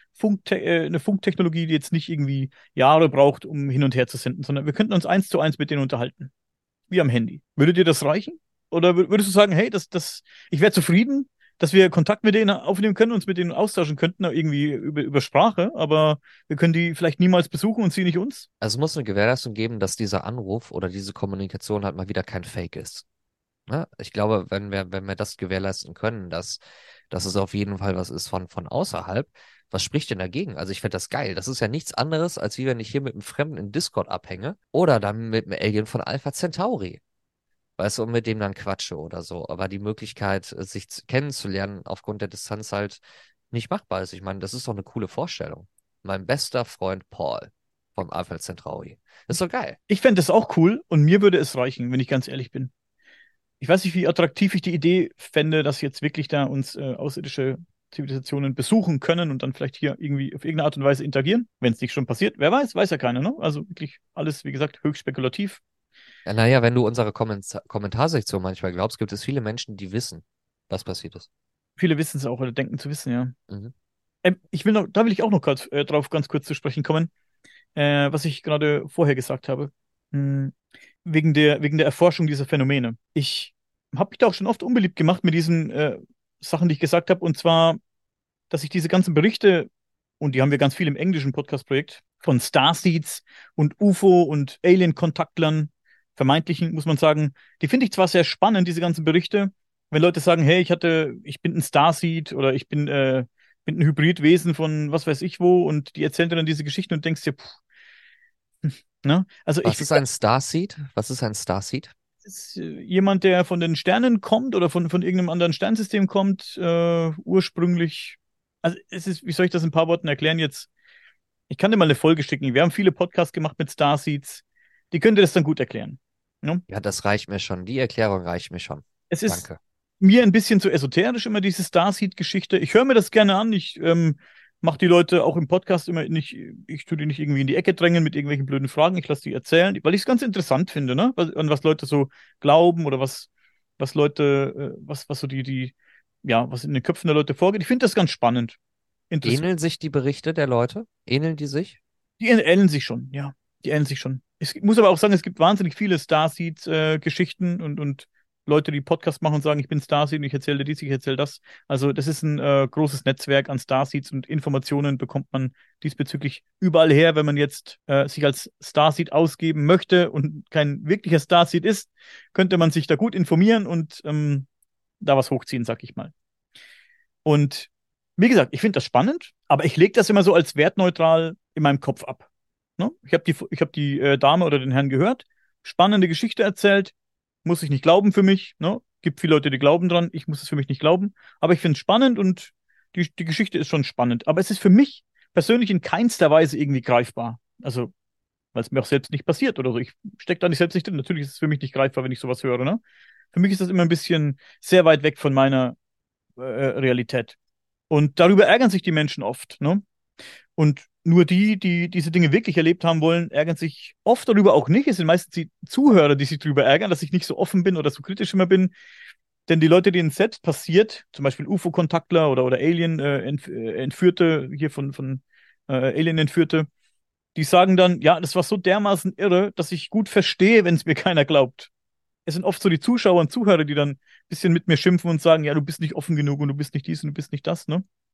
eine Funktechnologie, die jetzt nicht irgendwie Jahre braucht, um hin und her zu senden, sondern wir könnten uns 1:1 mit denen unterhalten. Wie am Handy. Würde dir das reichen? Oder würdest du sagen, hey, ich wäre zufrieden, dass wir Kontakt mit denen aufnehmen können, uns mit denen austauschen könnten, irgendwie über Sprache, aber wir können die vielleicht niemals besuchen und sie nicht uns? Also es muss eine Gewährleistung geben, dass dieser Anruf oder diese Kommunikation halt mal wieder kein Fake ist. Ne? Ich glaube, wenn wir das gewährleisten können, dass es auf jeden Fall was ist von außerhalb, was spricht denn dagegen? Also ich finde das geil. Das ist ja nichts anderes, als wie wenn ich hier mit einem Fremden in Discord abhänge oder dann mit einem Alien von Alpha Centauri. Weißt du, und mit dem dann quatsche oder so. Aber die Möglichkeit, sich kennenzulernen, aufgrund der Distanz halt nicht machbar ist. Ich meine, das ist doch eine coole Vorstellung. Mein bester Freund Paul vom Alpha Centauri. Das ist doch geil. Ich fände das auch cool und mir würde es reichen, wenn ich ganz ehrlich bin. Ich weiß nicht, wie attraktiv ich die Idee fände, dass jetzt wirklich da uns außerirdische Zivilisationen besuchen können und dann vielleicht hier irgendwie auf irgendeine Art und Weise interagieren. Wenn es nicht schon passiert, wer weiß, weiß ja keiner, ne? Also wirklich alles, wie gesagt, höchst spekulativ. Ja, naja, wenn du unsere Kommentarsektion manchmal glaubst, gibt es viele Menschen, die wissen, was passiert ist. Viele wissen es auch oder denken zu wissen, ja. Mhm. Da will ich auch noch drauf ganz kurz zu sprechen kommen, was ich gerade vorher gesagt habe. Hm, wegen der Erforschung dieser Phänomene. Ich habe mich da auch schon oft unbeliebt gemacht mit diesen Sachen, die ich gesagt habe, und zwar, dass ich diese ganzen Berichte, und die haben wir ganz viel im englischen Podcast-Projekt, von Starseeds und UFO und Alien-Kontaktlern, vermeintlichen, muss man sagen, die finde ich zwar sehr spannend, diese ganzen Berichte, wenn Leute sagen, hey, ich bin ein Starseed oder bin ein Hybridwesen von was weiß ich wo und die erzählen dir dann diese Geschichten und denkst dir, puh, ne? Also ich Was finde, ist ein Starseed? Was ist ein Starseed? das ist jemand, der von den Sternen kommt oder von irgendeinem anderen Sternsystem kommt, ursprünglich. Also es ist, wie soll ich das in ein paar Worten erklären jetzt? Ich kann dir mal eine Folge schicken. Wir haben viele Podcasts gemacht mit Starseeds. Die können dir das dann gut erklären. Ne? Ja, das reicht mir schon. Die Erklärung reicht mir schon. Es ist Danke. mir ein bisschen zu esoterisch immer diese Starseed-Geschichte. Ich höre mir das gerne an. Ich mache die Leute auch im Podcast immer nicht, ich tue die nicht irgendwie in die Ecke drängen mit irgendwelchen blöden Fragen. Ich lasse die erzählen, weil ich es ganz interessant finde, ne? An was Leute so glauben oder was Leute, was so ja, was in den Köpfen der Leute vorgeht. Ich finde das ganz spannend, interessant. Ähneln sich die Berichte der Leute? Ähneln die sich? Die ähneln sich schon, ja. Die ähneln sich schon. Ich muss aber auch sagen, es gibt wahnsinnig viele Starseed-Geschichten und Leute, die Podcasts machen und sagen, ich bin Starseed und ich erzähle dies, ich erzähle das. Also das ist ein großes Netzwerk an Starseeds und Informationen bekommt man diesbezüglich überall her, wenn man jetzt sich als Starseed ausgeben möchte und kein wirklicher Starseed ist, könnte man sich da gut informieren und da was hochziehen, sag ich mal. Und wie gesagt, ich finde das spannend, aber ich lege das immer so als wertneutral in meinem Kopf ab. Ne? Ich hab die Dame oder den Herrn gehört, spannende Geschichte erzählt, muss ich nicht glauben für mich. Ne? Gibt viele Leute, die glauben dran, ich muss es für mich nicht glauben. Aber ich finde es spannend und die Geschichte ist schon spannend. Aber es ist für mich persönlich in keinster Weise irgendwie greifbar. Also, weil es mir auch selbst nicht passiert oder so. Ich stecke da nicht selbst nicht drin. Natürlich ist es für mich nicht greifbar, wenn ich sowas höre. Ne? Für mich ist das immer ein bisschen sehr weit weg von meiner Realität. Und darüber ärgern sich die Menschen oft, ne? Und nur die diese Dinge wirklich erlebt haben wollen, ärgern sich oft darüber auch nicht. Es sind meistens die Zuhörer, die sich darüber ärgern, dass ich nicht so offen bin oder so kritisch immer bin. Denn die Leute, denen es selbst passiert, zum Beispiel UFO-Kontaktler oder Alien-Entführte, hier von Alien-Entführte, die sagen dann, ja, das war so dermaßen irre, dass ich gut verstehe, wenn es mir keiner glaubt. Es sind oft so die Zuschauer und Zuhörer, die dann ein bisschen mit mir schimpfen und sagen, ja, du bist nicht offen genug und du bist nicht dies und du bist nicht das, ne?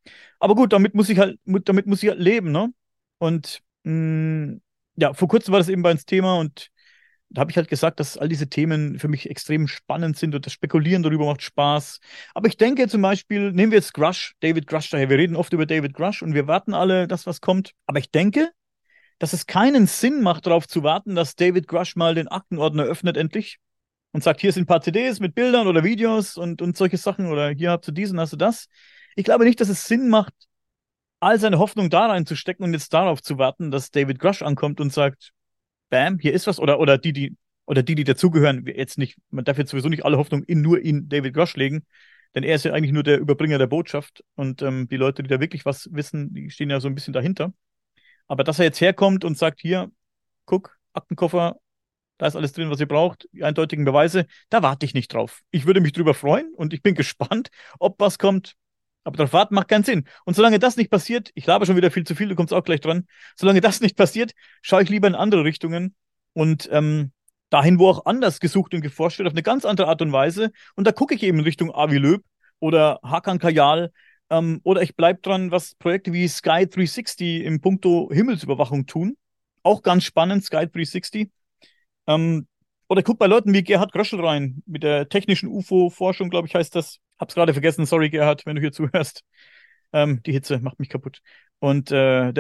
Aber gut, damit muss ich halt leben, ne? Und ja, vor kurzem war das eben bei uns Thema und da habe ich halt gesagt, dass all diese Themen für mich extrem spannend sind und das Spekulieren darüber macht Spaß. Aber ich denke zum Beispiel, nehmen wir jetzt Grush, David Grush daher. Wir reden oft über David Grush und wir warten alle, dass was kommt. Aber ich denke, dass es keinen Sinn macht, darauf zu warten, dass David Grush mal den Aktenordner öffnet endlich und sagt, hier sind ein paar CDs mit Bildern oder Videos und solche Sachen oder hier hast du diesen, hast du das. Ich glaube nicht, dass es Sinn macht, all seine Hoffnung da reinzustecken und jetzt darauf zu warten, dass David Grush ankommt und sagt, bam, hier ist was, oder die dazugehören, jetzt nicht, man darf jetzt sowieso nicht alle Hoffnung nur in David Grush legen, denn er ist ja eigentlich nur der Überbringer der Botschaft und die Leute, die da wirklich was wissen, die stehen ja so ein bisschen dahinter. Aber dass er jetzt herkommt und sagt, hier, guck, Aktenkoffer, da ist alles drin, was ihr braucht, die eindeutigen Beweise, da warte ich nicht drauf. Ich würde mich drüber freuen und ich bin gespannt, ob was kommt. Aber darauf warten macht keinen Sinn. Und solange das nicht passiert, ich laber schon wieder viel zu viel, du kommst auch gleich dran, solange das nicht passiert, schaue ich lieber in andere Richtungen und dahin, wo auch anders gesucht und geforscht wird, auf eine ganz andere Art und Weise. Und da gucke ich eben in Richtung Avi Löb oder Hakan Kayal, oder ich bleibe dran, was Projekte wie Sky 360 im Punkto Himmelsüberwachung tun. Auch ganz spannend, Sky 360. Ähm, oder guck bei Leuten wie Gerhard Gröschel rein, mit der technischen UFO-Forschung, glaube ich, heißt das. Hab's gerade vergessen, sorry Gerhard, wenn du hier zuhörst. Die Hitze macht mich kaputt. Und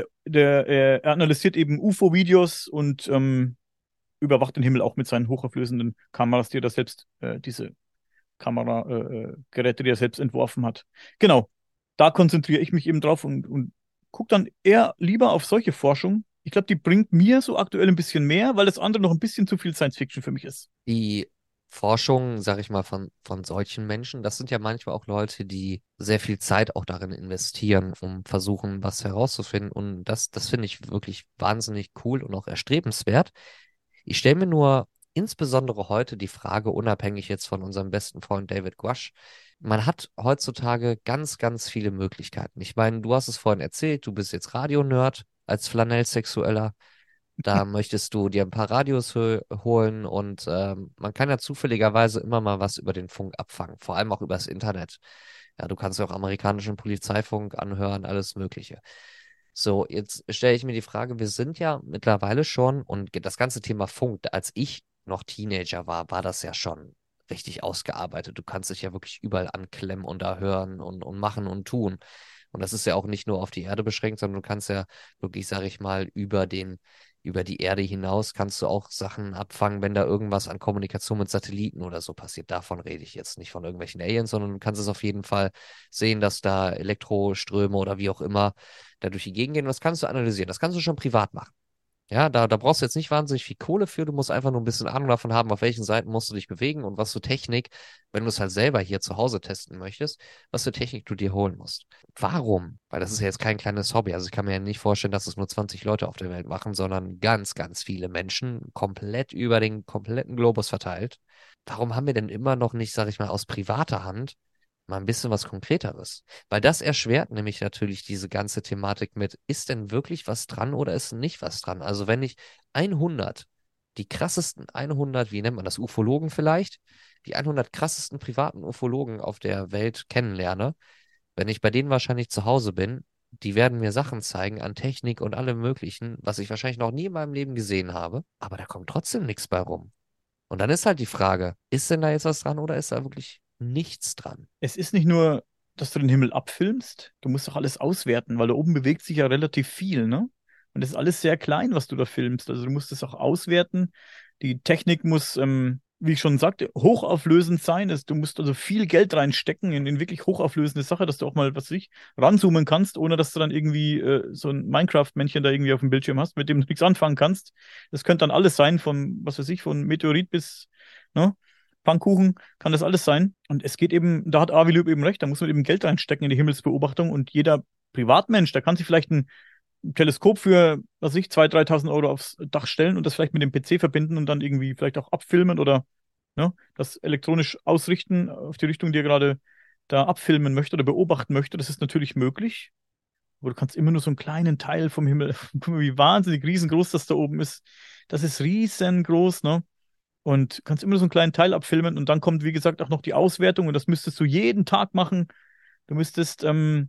er analysiert eben UFO-Videos und überwacht den Himmel auch mit seinen hochauflösenden Kameras, die er da selbst, diese Kamerageräte, die er selbst entworfen hat. Genau, da konzentriere ich mich eben drauf und gucke dann eher lieber auf solche Forschung. Ich glaube, die bringt mir so aktuell ein bisschen mehr, weil das andere noch ein bisschen zu viel Science Fiction für mich ist. Die Forschung, sag ich mal, von solchen Menschen, das sind ja manchmal auch Leute, die sehr viel Zeit auch darin investieren, um versuchen, was herauszufinden. Und das finde ich wirklich wahnsinnig cool und auch erstrebenswert. Ich stelle mir nur insbesondere heute die Frage, unabhängig jetzt von unserem besten Freund David Grush, man hat heutzutage ganz, ganz viele Möglichkeiten. Ich meine, du hast es vorhin erzählt, du bist jetzt Radionerd als Flanellsexueller. Da möchtest du dir ein paar Radios holen und man kann ja zufälligerweise immer mal was über den Funk abfangen, vor allem auch übers Internet. Ja, du kannst ja auch amerikanischen Polizeifunk anhören, alles Mögliche. So, jetzt stelle ich mir die Frage, wir sind ja mittlerweile schon, und das ganze Thema Funk, als ich noch Teenager war, war das ja schon richtig ausgearbeitet. Du kannst dich ja wirklich überall anklemmen und da hören und machen und tun. Und das ist ja auch nicht nur auf die Erde beschränkt, sondern du kannst ja wirklich, sage ich mal, über die Erde hinaus kannst du auch Sachen abfangen, wenn da irgendwas an Kommunikation mit Satelliten oder so passiert. Davon rede ich jetzt nicht von irgendwelchen Aliens, sondern du kannst es auf jeden Fall sehen, dass da Elektroströme oder wie auch immer da durch die Gegend gehen. Und das kannst du analysieren. Das kannst du schon privat machen. Ja, da brauchst du jetzt nicht wahnsinnig viel Kohle für. Du musst einfach nur ein bisschen Ahnung davon haben, auf welchen Seiten musst du dich bewegen und was für Technik, wenn du es halt selber hier zu Hause testen möchtest, was für Technik du dir holen musst. Warum? Weil das ist ja jetzt kein kleines Hobby. Also ich kann mir ja nicht vorstellen, dass es nur 20 Leute auf der Welt machen, sondern ganz, ganz viele Menschen, komplett über den kompletten Globus verteilt. Warum haben wir denn immer noch nicht, sag ich mal, aus privater Hand mal ein bisschen was Konkreteres? Weil das erschwert nämlich natürlich diese ganze Thematik mit, ist denn wirklich was dran oder ist nicht was dran? Also wenn ich 100, die krassesten 100, wie nennt man das, Ufologen vielleicht, die 100 krassesten privaten Ufologen auf der Welt kennenlerne, wenn ich bei denen wahrscheinlich zu Hause bin, die werden mir Sachen zeigen an Technik und allem Möglichen, was ich wahrscheinlich noch nie in meinem Leben gesehen habe, aber da kommt trotzdem nichts bei rum. Und dann ist halt die Frage, ist denn da jetzt was dran oder ist da wirklich nichts dran? Es ist nicht nur, dass du den Himmel abfilmst, du musst doch alles auswerten, weil da oben bewegt sich ja relativ viel, ne? Und das ist alles sehr klein, was du da filmst. Also du musst es auch auswerten. Die Technik muss, wie ich schon sagte, hochauflösend sein. Du musst also viel Geld reinstecken in wirklich hochauflösende Sache, dass du auch mal, was weiß ich, ranzoomen kannst, ohne dass du dann irgendwie so ein Minecraft-Männchen da irgendwie auf dem Bildschirm hast, mit dem du nichts anfangen kannst. Das könnte dann alles sein, von, was weiß ich, von Meteorit bis, ne? Pfannkuchen, kann das alles sein. Und es geht eben, da hat Avi Löb eben recht, da muss man eben Geld reinstecken in die Himmelsbeobachtung und jeder Privatmensch, der kann sich vielleicht ein Teleskop für, was weiß ich, 2.000, 3.000 Euro aufs Dach stellen und das vielleicht mit dem PC verbinden und dann irgendwie vielleicht auch abfilmen oder ne, das elektronisch ausrichten auf die Richtung, die er gerade da abfilmen möchte oder beobachten möchte. Das ist natürlich möglich. Aber du kannst immer nur so einen kleinen Teil vom Himmel, guck mal, wie wahnsinnig riesengroß das da oben ist. Das ist riesengroß, ne? Und kannst immer nur so einen kleinen Teil abfilmen und dann kommt, wie gesagt, auch noch die Auswertung und das müsstest du jeden Tag machen. Du müsstest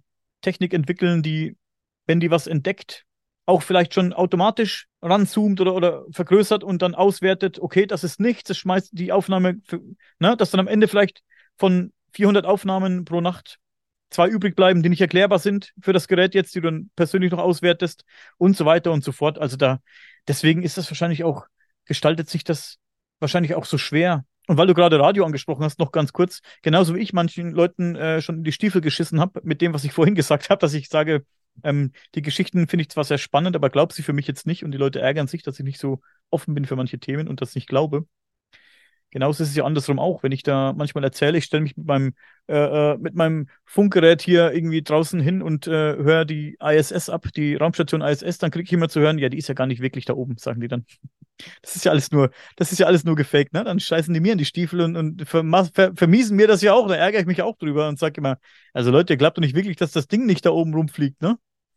Technik entwickeln, die, wenn die was entdeckt, auch vielleicht schon automatisch ranzoomt oder vergrößert und dann auswertet, okay, das ist nichts, das schmeißt die Aufnahme, ne, dass dann am Ende vielleicht von 400 Aufnahmen pro Nacht 2 übrig bleiben, die nicht erklärbar sind für das Gerät jetzt, die du dann persönlich noch auswertest und so weiter und so fort. Also deswegen ist das wahrscheinlich auch, gestaltet sich das wahrscheinlich auch so schwer. Und weil du gerade Radio angesprochen hast, noch ganz kurz, genauso wie ich manchen Leuten schon in die Stiefel geschissen habe, mit dem, was ich vorhin gesagt habe, dass ich sage, die Geschichten finde ich zwar sehr spannend, aber glaub sie für mich jetzt nicht und die Leute ärgern sich, dass ich nicht so offen bin für manche Themen und das nicht glaube. Genauso ist es ja andersrum auch, wenn ich da manchmal erzähle, ich stelle mich mit meinem Funkgerät hier irgendwie draußen hin und höre die ISS ab, die Raumstation ISS, dann kriege ich immer zu hören, ja, die ist ja gar nicht wirklich da oben, sagen die dann. Das ist ja alles nur gefaked, ne? Dann scheißen die mir in die Stiefel und vermiesen mir das ja auch, da ärgere ich mich auch drüber und sage immer, also Leute, ihr glaubt doch nicht wirklich, dass das Ding nicht da oben rumfliegt, ne?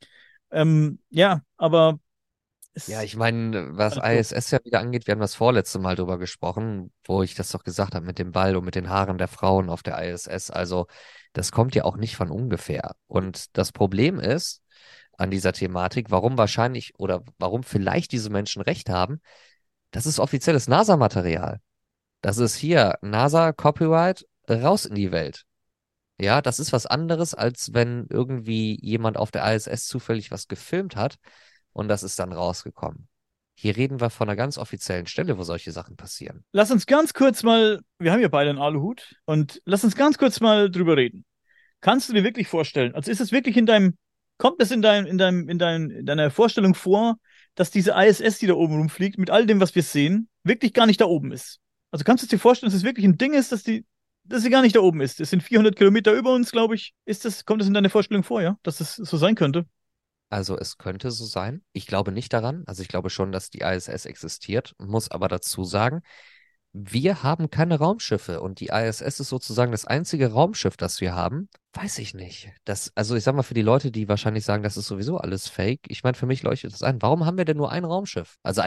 Ja, aber Ja, es ich meine, was halt so. ISS ja wieder angeht, wir haben das vorletzte Mal drüber gesprochen, wo ich das doch gesagt habe mit dem Ball und mit den Haaren der Frauen auf der ISS. Also, das kommt ja auch nicht von ungefähr. Und das Problem ist an dieser Thematik, warum wahrscheinlich oder warum vielleicht diese Menschen recht haben, das ist offizielles NASA-Material. Das ist hier NASA Copyright raus in die Welt. Ja, das ist was anderes, als wenn irgendwie jemand auf der ISS zufällig was gefilmt hat und das ist dann rausgekommen. Hier reden wir von einer ganz offiziellen Stelle, wo solche Sachen passieren. Lass uns ganz kurz mal, wir haben ja beide einen Aluhut und lass uns ganz kurz mal drüber reden. Kannst du dir wirklich vorstellen, also ist es wirklich kommt es in deiner Vorstellung vor, dass diese ISS, die da oben rumfliegt, mit all dem, was wir sehen, wirklich gar nicht da oben ist? Also kannst du dir vorstellen, dass es wirklich ein Ding ist, dass sie gar nicht da oben ist? Es sind 400 Kilometer über uns, glaube ich. Kommt es in deine Vorstellung vor, ja? Dass es so sein könnte? Also es könnte so sein. Ich glaube nicht daran. Also ich glaube schon, dass die ISS existiert, muss aber dazu sagen, wir haben keine Raumschiffe und die ISS ist sozusagen das einzige Raumschiff, das wir haben. Weiß ich nicht. Also ich sag mal, für die Leute, die wahrscheinlich sagen, das ist sowieso alles Fake, ich meine, für mich leuchtet das ein. Warum haben wir denn nur ein Raumschiff? Also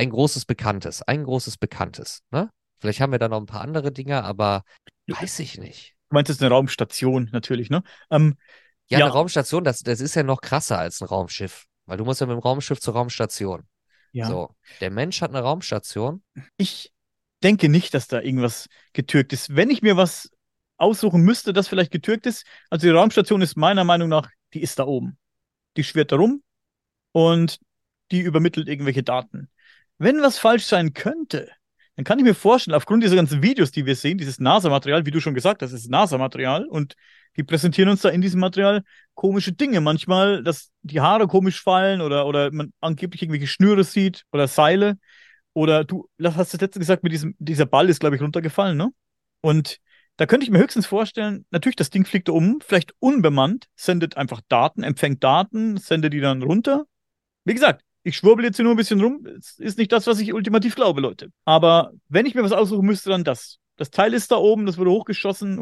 ein großes Bekanntes, ne? Vielleicht haben wir da noch ein paar andere Dinge, aber Du weiß ich nicht. meinst jetzt eine Raumstation, natürlich, ne? Ähm, Ja, eine ja, Raumstation, das ist ja noch krasser als ein Raumschiff, weil du musst ja mit dem Raumschiff zur Raumstation. ja. So, der Mensch hat eine Raumstation. Ich denke nicht, dass da irgendwas getürkt ist. Wenn ich mir was aussuchen müsste, das vielleicht getürkt ist, also die Raumstation ist meiner Meinung nach, die ist da oben. Die schwirrt da rum und die übermittelt irgendwelche Daten. Wenn was falsch sein könnte, dann kann ich mir vorstellen, aufgrund dieser ganzen Videos, die wir sehen, dieses NASA-Material, wie du schon gesagt hast, ist NASA-Material und die präsentieren uns da in diesem Material komische Dinge. Manchmal, dass die Haare komisch fallen oder man angeblich irgendwelche Schnüre sieht oder Seile. Oder du hast das letzte gesagt, dieser Ball ist, glaube ich, runtergefallen, ne? Und da könnte ich mir höchstens vorstellen, natürlich, das Ding fliegt da um, vielleicht unbemannt, sendet einfach Daten, empfängt Daten, sendet die dann runter. Wie gesagt, ich schwurbel jetzt hier nur ein bisschen rum. Es ist nicht das, was ich ultimativ glaube, Leute. Aber wenn ich mir was aussuchen müsste, dann das. Das Teil ist da oben, das wurde hochgeschossen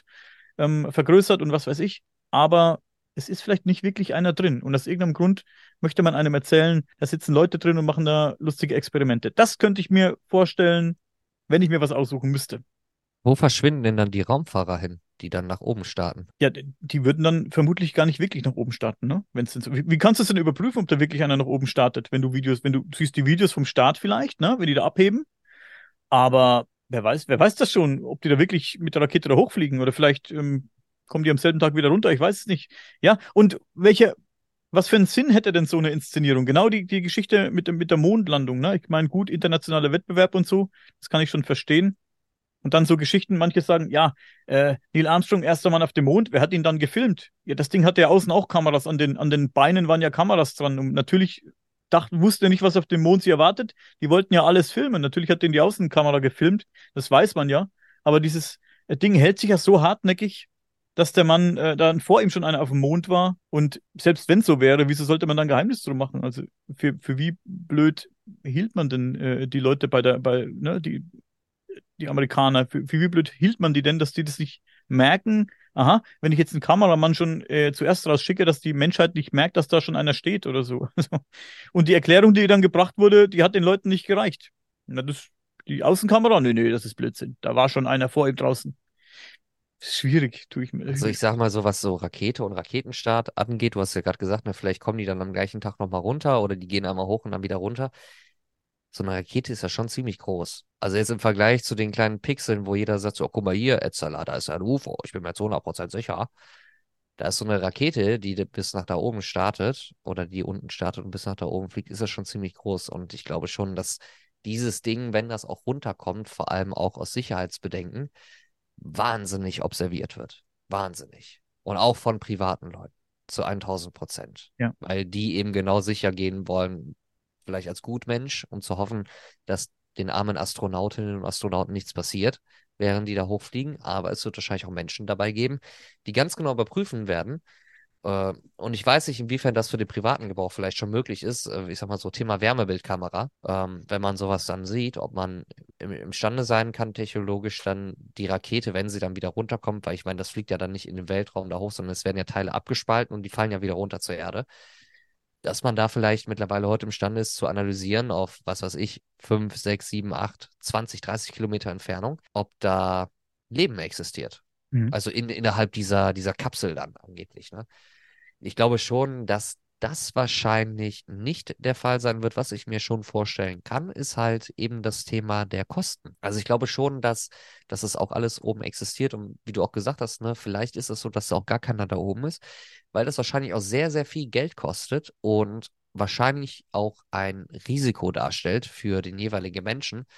und vergrößert und was weiß ich. Aber es ist vielleicht nicht wirklich einer drin. Und aus irgendeinem Grund möchte man einem erzählen, da sitzen Leute drin und machen da lustige Experimente. Das könnte ich mir vorstellen, wenn ich mir was aussuchen müsste. Wo verschwinden denn dann die Raumfahrer hin, die dann nach oben starten? Ja, die würden dann vermutlich gar nicht wirklich nach oben starten, ne? Wenn's denn so, wie kannst du es denn überprüfen, ob da wirklich einer nach oben startet? Wenn du siehst die Videos vom Start vielleicht, ne? Wenn die da abheben. Aber wer weiß das schon, ob die da wirklich mit der Rakete da hochfliegen oder vielleicht kommen die am selben Tag wieder runter, ich weiß es nicht. Ja, und was für einen Sinn hätte denn so eine Inszenierung? Genau die Geschichte mit der Mondlandung, ne? Ich meine, gut, internationaler Wettbewerb und so, das kann ich schon verstehen. Und dann so Geschichten, manche sagen, ja, Neil Armstrong, erster Mann auf dem Mond, wer hat ihn dann gefilmt? Ja, das Ding hatte ja außen auch Kameras, an den Beinen waren ja Kameras dran. Und natürlich wusste er nicht, was auf dem Mond sie erwartet. Die wollten ja alles filmen. Natürlich hat den die Außenkamera gefilmt, das weiß man ja. Aber dieses Ding hält sich ja so hartnäckig, dass der Mann dann vor ihm schon einer auf dem Mond war. Und selbst wenn es so wäre, wieso sollte man dann Geheimnis drum machen? Also für wie blöd hielt man denn die Leute ne, die Amerikaner, für wie blöd hielt man die denn, dass die das nicht merken? Aha, wenn ich jetzt einen Kameramann schon zuerst rausschicke, dass die Menschheit nicht merkt, dass da schon einer steht oder so. Und die Erklärung, die dann gebracht wurde, die hat den Leuten nicht gereicht. Na, die Außenkamera? Nee, das ist Blödsinn. Da war schon einer vor ihm draußen. Schwierig, tue ich Also mir. ich sag mal so, was so Rakete und Raketenstart angeht, du hast ja gerade gesagt, ne, vielleicht kommen die dann am gleichen Tag nochmal runter oder die gehen einmal hoch und dann wieder runter. So eine Rakete ist ja schon ziemlich groß. Also jetzt im Vergleich zu den kleinen Pixeln, wo jeder sagt, so, oh, guck mal hier, Etzala, da ist ein UFO, ich bin mir jetzt 100% sicher. Da ist so eine Rakete, die bis nach da oben startet oder die unten startet und bis nach da oben fliegt, ist das schon ziemlich groß. Und ich glaube schon, dass dieses Ding, wenn das auch runterkommt, vor allem auch aus Sicherheitsbedenken, wahnsinnig observiert wird. Wahnsinnig. Und auch von privaten Leuten. Zu 1000%. Ja. Weil die eben genau sicher gehen wollen, vielleicht als Gutmensch, um zu hoffen, dass den armen Astronautinnen und Astronauten nichts passiert, während die da hochfliegen. Aber es wird wahrscheinlich auch Menschen dabei geben, die ganz genau überprüfen werden, und ich weiß nicht, inwiefern das für den privaten Gebrauch vielleicht schon möglich ist. Ich sag mal so, Thema Wärmebildkamera. Wenn man sowas dann sieht, ob man imstande sein kann, technologisch dann die Rakete, wenn sie dann wieder runterkommt, weil ich meine, das fliegt ja dann nicht in den Weltraum da hoch, sondern es werden ja Teile abgespalten und die fallen ja wieder runter zur Erde. Dass man da vielleicht mittlerweile heute imstande ist zu analysieren auf, was weiß ich, 5, 6, 7, 8, 20, 30 Kilometer Entfernung, ob da Leben existiert. Mhm. Also innerhalb dieser Kapsel dann angeblich, ne? Ich glaube schon, dass das wahrscheinlich nicht der Fall sein wird. Was ich mir schon vorstellen kann, ist halt eben das Thema der Kosten. Also ich glaube schon, dass es auch alles oben existiert und wie du auch gesagt hast, ne, vielleicht ist es so, dass auch gar keiner da oben ist, weil das wahrscheinlich auch sehr, sehr viel Geld kostet und wahrscheinlich auch ein Risiko darstellt für den jeweiligen Menschen.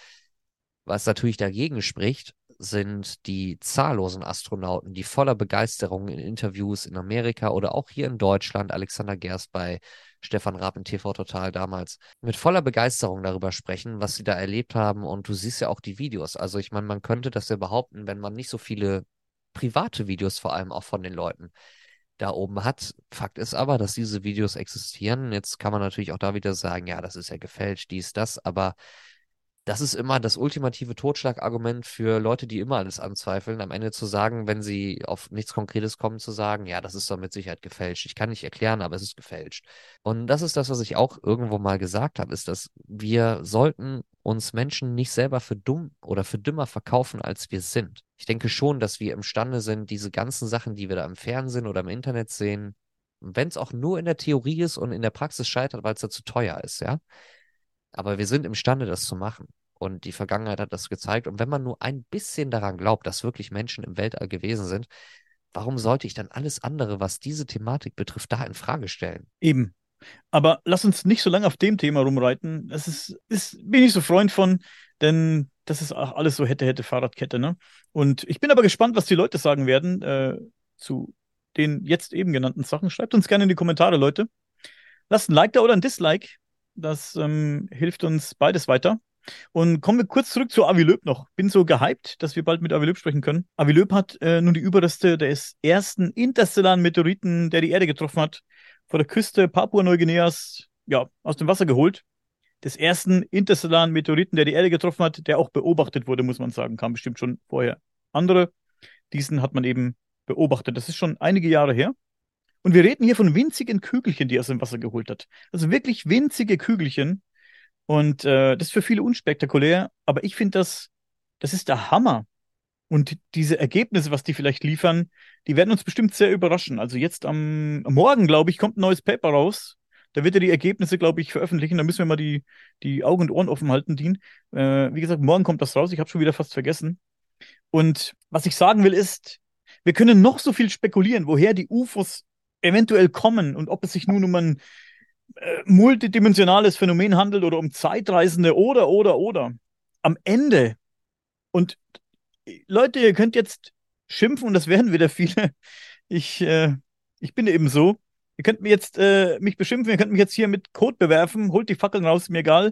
Was natürlich dagegen spricht, sind die zahllosen Astronauten, die voller Begeisterung in Interviews in Amerika oder auch hier in Deutschland, Alexander Gerst bei Stefan Raab in TV Total damals, mit voller Begeisterung darüber sprechen, was sie da erlebt haben. Und du siehst ja auch die Videos. Also ich meine, man könnte das ja behaupten, wenn man nicht so viele private Videos vor allem auch von den Leuten da oben hat. Fakt ist aber, dass diese Videos existieren. Jetzt kann man natürlich auch da wieder sagen, ja, das ist ja gefälscht, dies, das, aber das ist immer das ultimative Totschlagargument für Leute, die immer alles anzweifeln, am Ende zu sagen, wenn sie auf nichts Konkretes kommen, zu sagen, ja, das ist doch mit Sicherheit gefälscht. Ich kann nicht erklären, aber es ist gefälscht. Und das ist das, was ich auch irgendwo mal gesagt habe, ist, dass wir sollten uns Menschen nicht selber für dumm oder für dümmer verkaufen, als wir sind. Ich denke schon, dass wir imstande sind, diese ganzen Sachen, die wir da im Fernsehen oder im Internet sehen, wenn es auch nur in der Theorie ist und in der Praxis scheitert, weil es da zu teuer ist, ja. Aber wir sind imstande, das zu machen. Und die Vergangenheit hat das gezeigt. Und wenn man nur ein bisschen daran glaubt, dass wirklich Menschen im Weltall gewesen sind, warum sollte ich dann alles andere, was diese Thematik betrifft, da in Frage stellen? Eben. Aber lass uns nicht so lange auf dem Thema rumreiten. Bin ich so Freund von, denn das ist auch alles so hätte Fahrradkette, ne? Und ich bin aber gespannt, was die Leute sagen werden zu den jetzt eben genannten Sachen. Schreibt uns gerne in die Kommentare, Leute. Lasst ein Like da oder ein Dislike. Das hilft uns beides weiter. Und kommen wir kurz zurück zu Avi Löb noch. Bin so gehypt, dass wir bald mit Avi Löb sprechen können. Avi Löb hat nun die Überreste des ersten interstellaren Meteoriten, der die Erde getroffen hat, vor der Küste Papua-Neuguineas, ja, aus dem Wasser geholt. Des ersten interstellaren Meteoriten, der die Erde getroffen hat, der auch beobachtet wurde, muss man sagen. Kam bestimmt schon vorher andere. Diesen hat man eben beobachtet. Das ist schon einige Jahre her. Und wir reden hier von winzigen Kügelchen, die er aus dem Wasser geholt hat. Also wirklich winzige Kügelchen. Und das ist für viele unspektakulär, aber ich finde das ist der Hammer. Und diese Ergebnisse, was die vielleicht liefern, die werden uns bestimmt sehr überraschen. Also jetzt am Morgen, glaube ich, kommt ein neues Paper raus. Da wird er die Ergebnisse, glaube ich, veröffentlichen. Da müssen wir mal die Augen und Ohren offen halten, Dean. Wie gesagt, morgen kommt das raus. Ich habe schon wieder fast vergessen. Und was ich sagen will, ist, wir können noch so viel spekulieren, woher die UFOs eventuell kommen und ob es sich nun um ein multidimensionales Phänomen handelt oder um Zeitreisende oder. Am Ende, und Leute, ihr könnt jetzt schimpfen und das werden wieder viele. Ich, äh, ich bin eben so. Ihr könnt mir jetzt mich beschimpfen, ihr könnt mich jetzt hier mit Code bewerfen, holt die Fackeln raus, mir egal.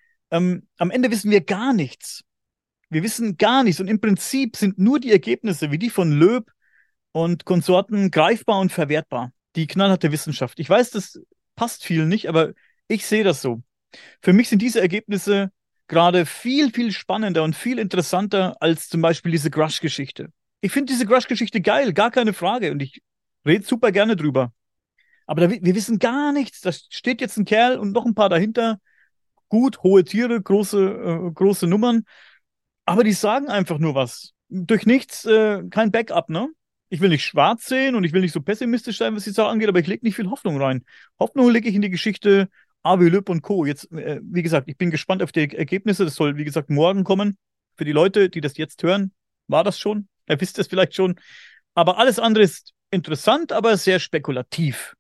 Am Ende wissen wir gar nichts. Wir wissen gar nichts und im Prinzip sind nur die Ergebnisse wie die von Loeb und Konsorten greifbar und verwertbar. Die knallharte Wissenschaft. Ich weiß, das passt vielen nicht, aber ich sehe das so. Für mich sind diese Ergebnisse gerade viel, viel spannender und viel interessanter als zum Beispiel diese Grush-Geschichte. Ich finde diese Grush-Geschichte geil, gar keine Frage. Und ich rede super gerne drüber. Aber wir wissen gar nichts. Da steht jetzt ein Kerl und noch ein paar dahinter. Gut, hohe Tiere, große Nummern. Aber die sagen einfach nur was. durch nichts, kein Backup, ne? Ich will nicht schwarz sehen und ich will nicht so pessimistisch sein, was die Sache angeht, aber ich lege nicht viel Hoffnung rein. Hoffnung lege ich in die Geschichte Avi Löb und Co. Jetzt, wie gesagt, ich bin gespannt auf die Ergebnisse. Das soll, wie gesagt, morgen kommen. Für die Leute, die das jetzt hören, war das schon. Ihr wisst es vielleicht schon. Aber alles andere ist interessant, aber sehr spekulativ.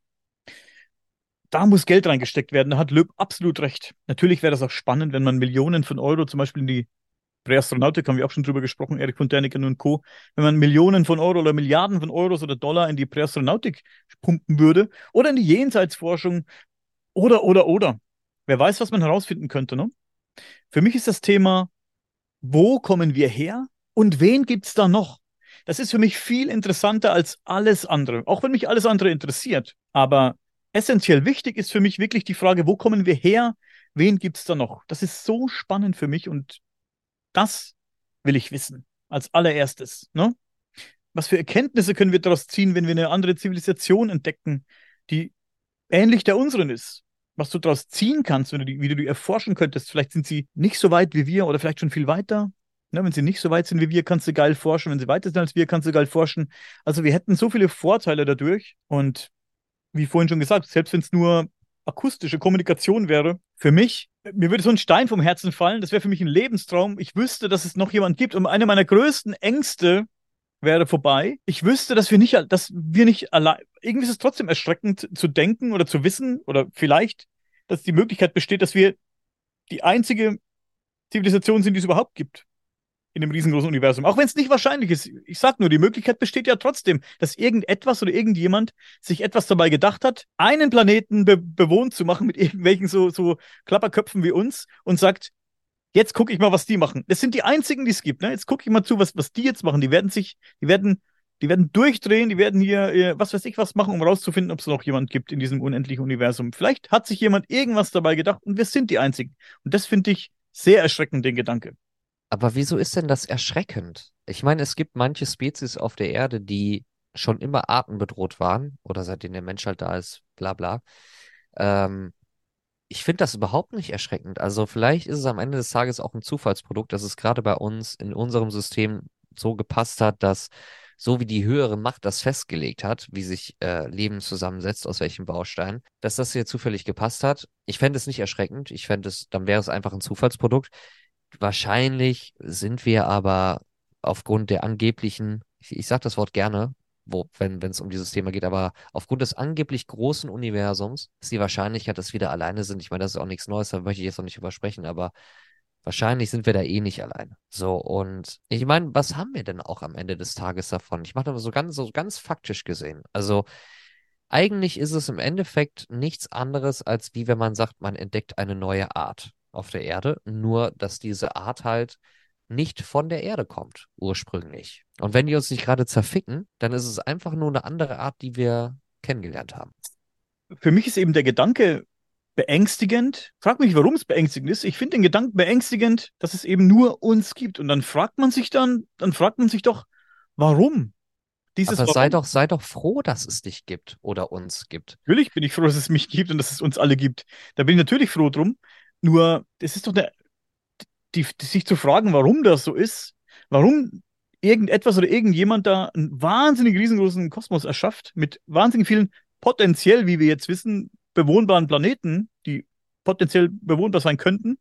Da muss Geld reingesteckt werden. Da hat Löb absolut recht. Natürlich wäre das auch spannend, wenn man Millionen von Euro zum Beispiel in die Präastronautik, haben wir auch schon drüber gesprochen, Erich von Däniken und Co. Wenn man Millionen von Euro oder Milliarden von Euros oder Dollar in die Präastronautik pumpen würde oder in die Jenseitsforschung oder. Wer weiß, was man herausfinden könnte, ne? Für mich ist das Thema, wo kommen wir her und wen gibt's da noch? Das ist für mich viel interessanter als alles andere, auch wenn mich alles andere interessiert. Aber essentiell wichtig ist für mich wirklich die Frage, wo kommen wir her? Wen gibt's da noch? Das ist so spannend für mich und das will ich wissen. Als allererstes, ne? Was für Erkenntnisse können wir daraus ziehen, wenn wir eine andere Zivilisation entdecken, die ähnlich der unseren ist? Was du daraus ziehen kannst, wenn wie du die erforschen könntest. Vielleicht sind sie nicht so weit wie wir oder vielleicht schon viel weiter. Ne, wenn sie nicht so weit sind wie wir, kannst du geil forschen. Wenn sie weiter sind als wir, kannst du geil forschen. Also wir hätten so viele Vorteile dadurch. Und wie vorhin schon gesagt, selbst wenn es nur akustische Kommunikation wäre, für mich, mir würde so ein Stein vom Herzen fallen. Das wäre für mich ein Lebenstraum. Ich wüsste, dass es noch jemand gibt. Und eine meiner größten Ängste wäre vorbei. Ich wüsste, dass wir nicht allein, irgendwie ist es trotzdem erschreckend zu denken oder zu wissen oder vielleicht, dass die Möglichkeit besteht, dass wir die einzige Zivilisation sind, die es überhaupt gibt in dem riesengroßen Universum. Auch wenn es nicht wahrscheinlich ist. Ich sag nur, die Möglichkeit besteht ja trotzdem, dass irgendetwas oder irgendjemand sich etwas dabei gedacht hat, einen Planeten bewohnt zu machen mit irgendwelchen so Klapperköpfen wie uns und sagt, jetzt gucke ich mal, was die machen. Das sind die einzigen, die es gibt. Ne? Jetzt gucke ich mal zu, was die jetzt machen. Die werden durchdrehen, die werden hier, was weiß ich, was machen, um rauszufinden, ob es noch jemand gibt in diesem unendlichen Universum. Vielleicht hat sich jemand irgendwas dabei gedacht und wir sind die Einzigen. Und das finde ich sehr erschreckend, den Gedanke. Aber wieso ist denn das erschreckend? Ich meine, es gibt manche Spezies auf der Erde, die schon immer artenbedroht waren oder seitdem der Mensch halt da ist, bla bla. Ähm, Ich finde das überhaupt nicht erschreckend. Also vielleicht ist es am Ende des Tages auch ein Zufallsprodukt, dass es gerade bei uns in unserem System so gepasst hat, dass so wie die höhere Macht das festgelegt hat, wie sich Leben zusammensetzt, aus welchen Bausteinen, dass das hier zufällig gepasst hat. Ich fände es nicht erschreckend. Ich fände es, dann wäre es einfach ein Zufallsprodukt. Wahrscheinlich sind wir aber aufgrund der angeblichen, ich sage das Wort gerne, wenn es um dieses Thema geht, aber aufgrund des angeblich großen Universums ist die Wahrscheinlichkeit, dass wir da alleine sind. Ich meine, das ist auch nichts Neues, da möchte ich jetzt noch nicht übersprechen, aber wahrscheinlich sind wir da eh nicht alleine. So, und ich meine, was haben wir denn auch am Ende des Tages davon? Ich mache das so ganz faktisch gesehen. Also, eigentlich ist es im Endeffekt nichts anderes, als wie wenn man sagt, man entdeckt eine neue Art auf der Erde, nur dass diese Art halt nicht von der Erde kommt, ursprünglich. Und wenn die uns nicht gerade zerficken, dann ist es einfach nur eine andere Art, die wir kennengelernt haben. Für mich ist eben der Gedanke beängstigend. Frag mich, warum es beängstigend ist. Ich finde den Gedanken beängstigend, dass es eben nur uns gibt. Und dann fragt man sich doch, warum? Dieses Aber Warum. sei doch froh, dass es dich gibt oder uns gibt. Natürlich bin ich froh, dass es mich gibt und dass es uns alle gibt. Da bin ich natürlich froh drum. Nur, es ist doch sich zu fragen, warum das so ist, warum irgendetwas oder irgendjemand da einen wahnsinnig riesengroßen Kosmos erschafft, mit wahnsinnig vielen potenziell, wie wir jetzt wissen, bewohnbaren Planeten, die potenziell bewohnbar sein könnten.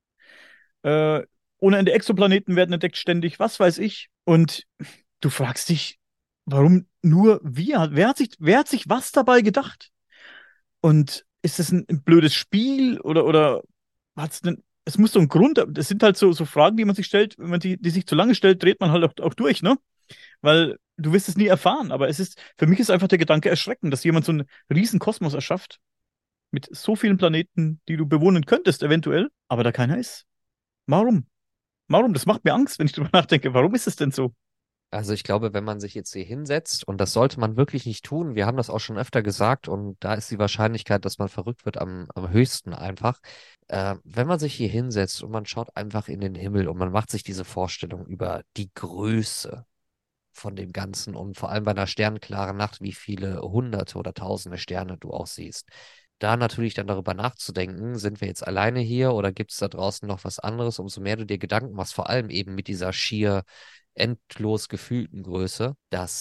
Äh, Ohne Ende Exoplaneten werden entdeckt ständig, was weiß ich. Und du fragst dich, warum nur wir? Wer hat sich was dabei gedacht? Und ist es ein blödes Spiel oder hat es einen, es muss so einen Grund, das sind halt so Fragen, die man sich stellt, wenn man die sich zu lange stellt, dreht man halt auch durch, ne? Weil du wirst es nie erfahren, aber für mich ist einfach der Gedanke erschreckend, dass jemand so einen riesen Kosmos erschafft, mit so vielen Planeten, die du bewohnen könntest, eventuell, aber da keiner ist. Warum? Warum? Das macht mir Angst, wenn ich drüber nachdenke. Warum ist es denn so? Also ich glaube, wenn man sich jetzt hier hinsetzt, und das sollte man wirklich nicht tun, wir haben das auch schon öfter gesagt, und da ist die Wahrscheinlichkeit, dass man verrückt wird, am höchsten einfach. Wenn man sich hier hinsetzt und man schaut einfach in den Himmel und man macht sich diese Vorstellung über die Größe von dem Ganzen und vor allem bei einer sternklaren Nacht, wie viele hunderte oder tausende Sterne du auch siehst. Da natürlich dann darüber nachzudenken, sind wir jetzt alleine hier oder gibt es da draußen noch was anderes? Umso mehr du dir Gedanken machst, vor allem eben mit dieser schier endlos gefühlten Größe,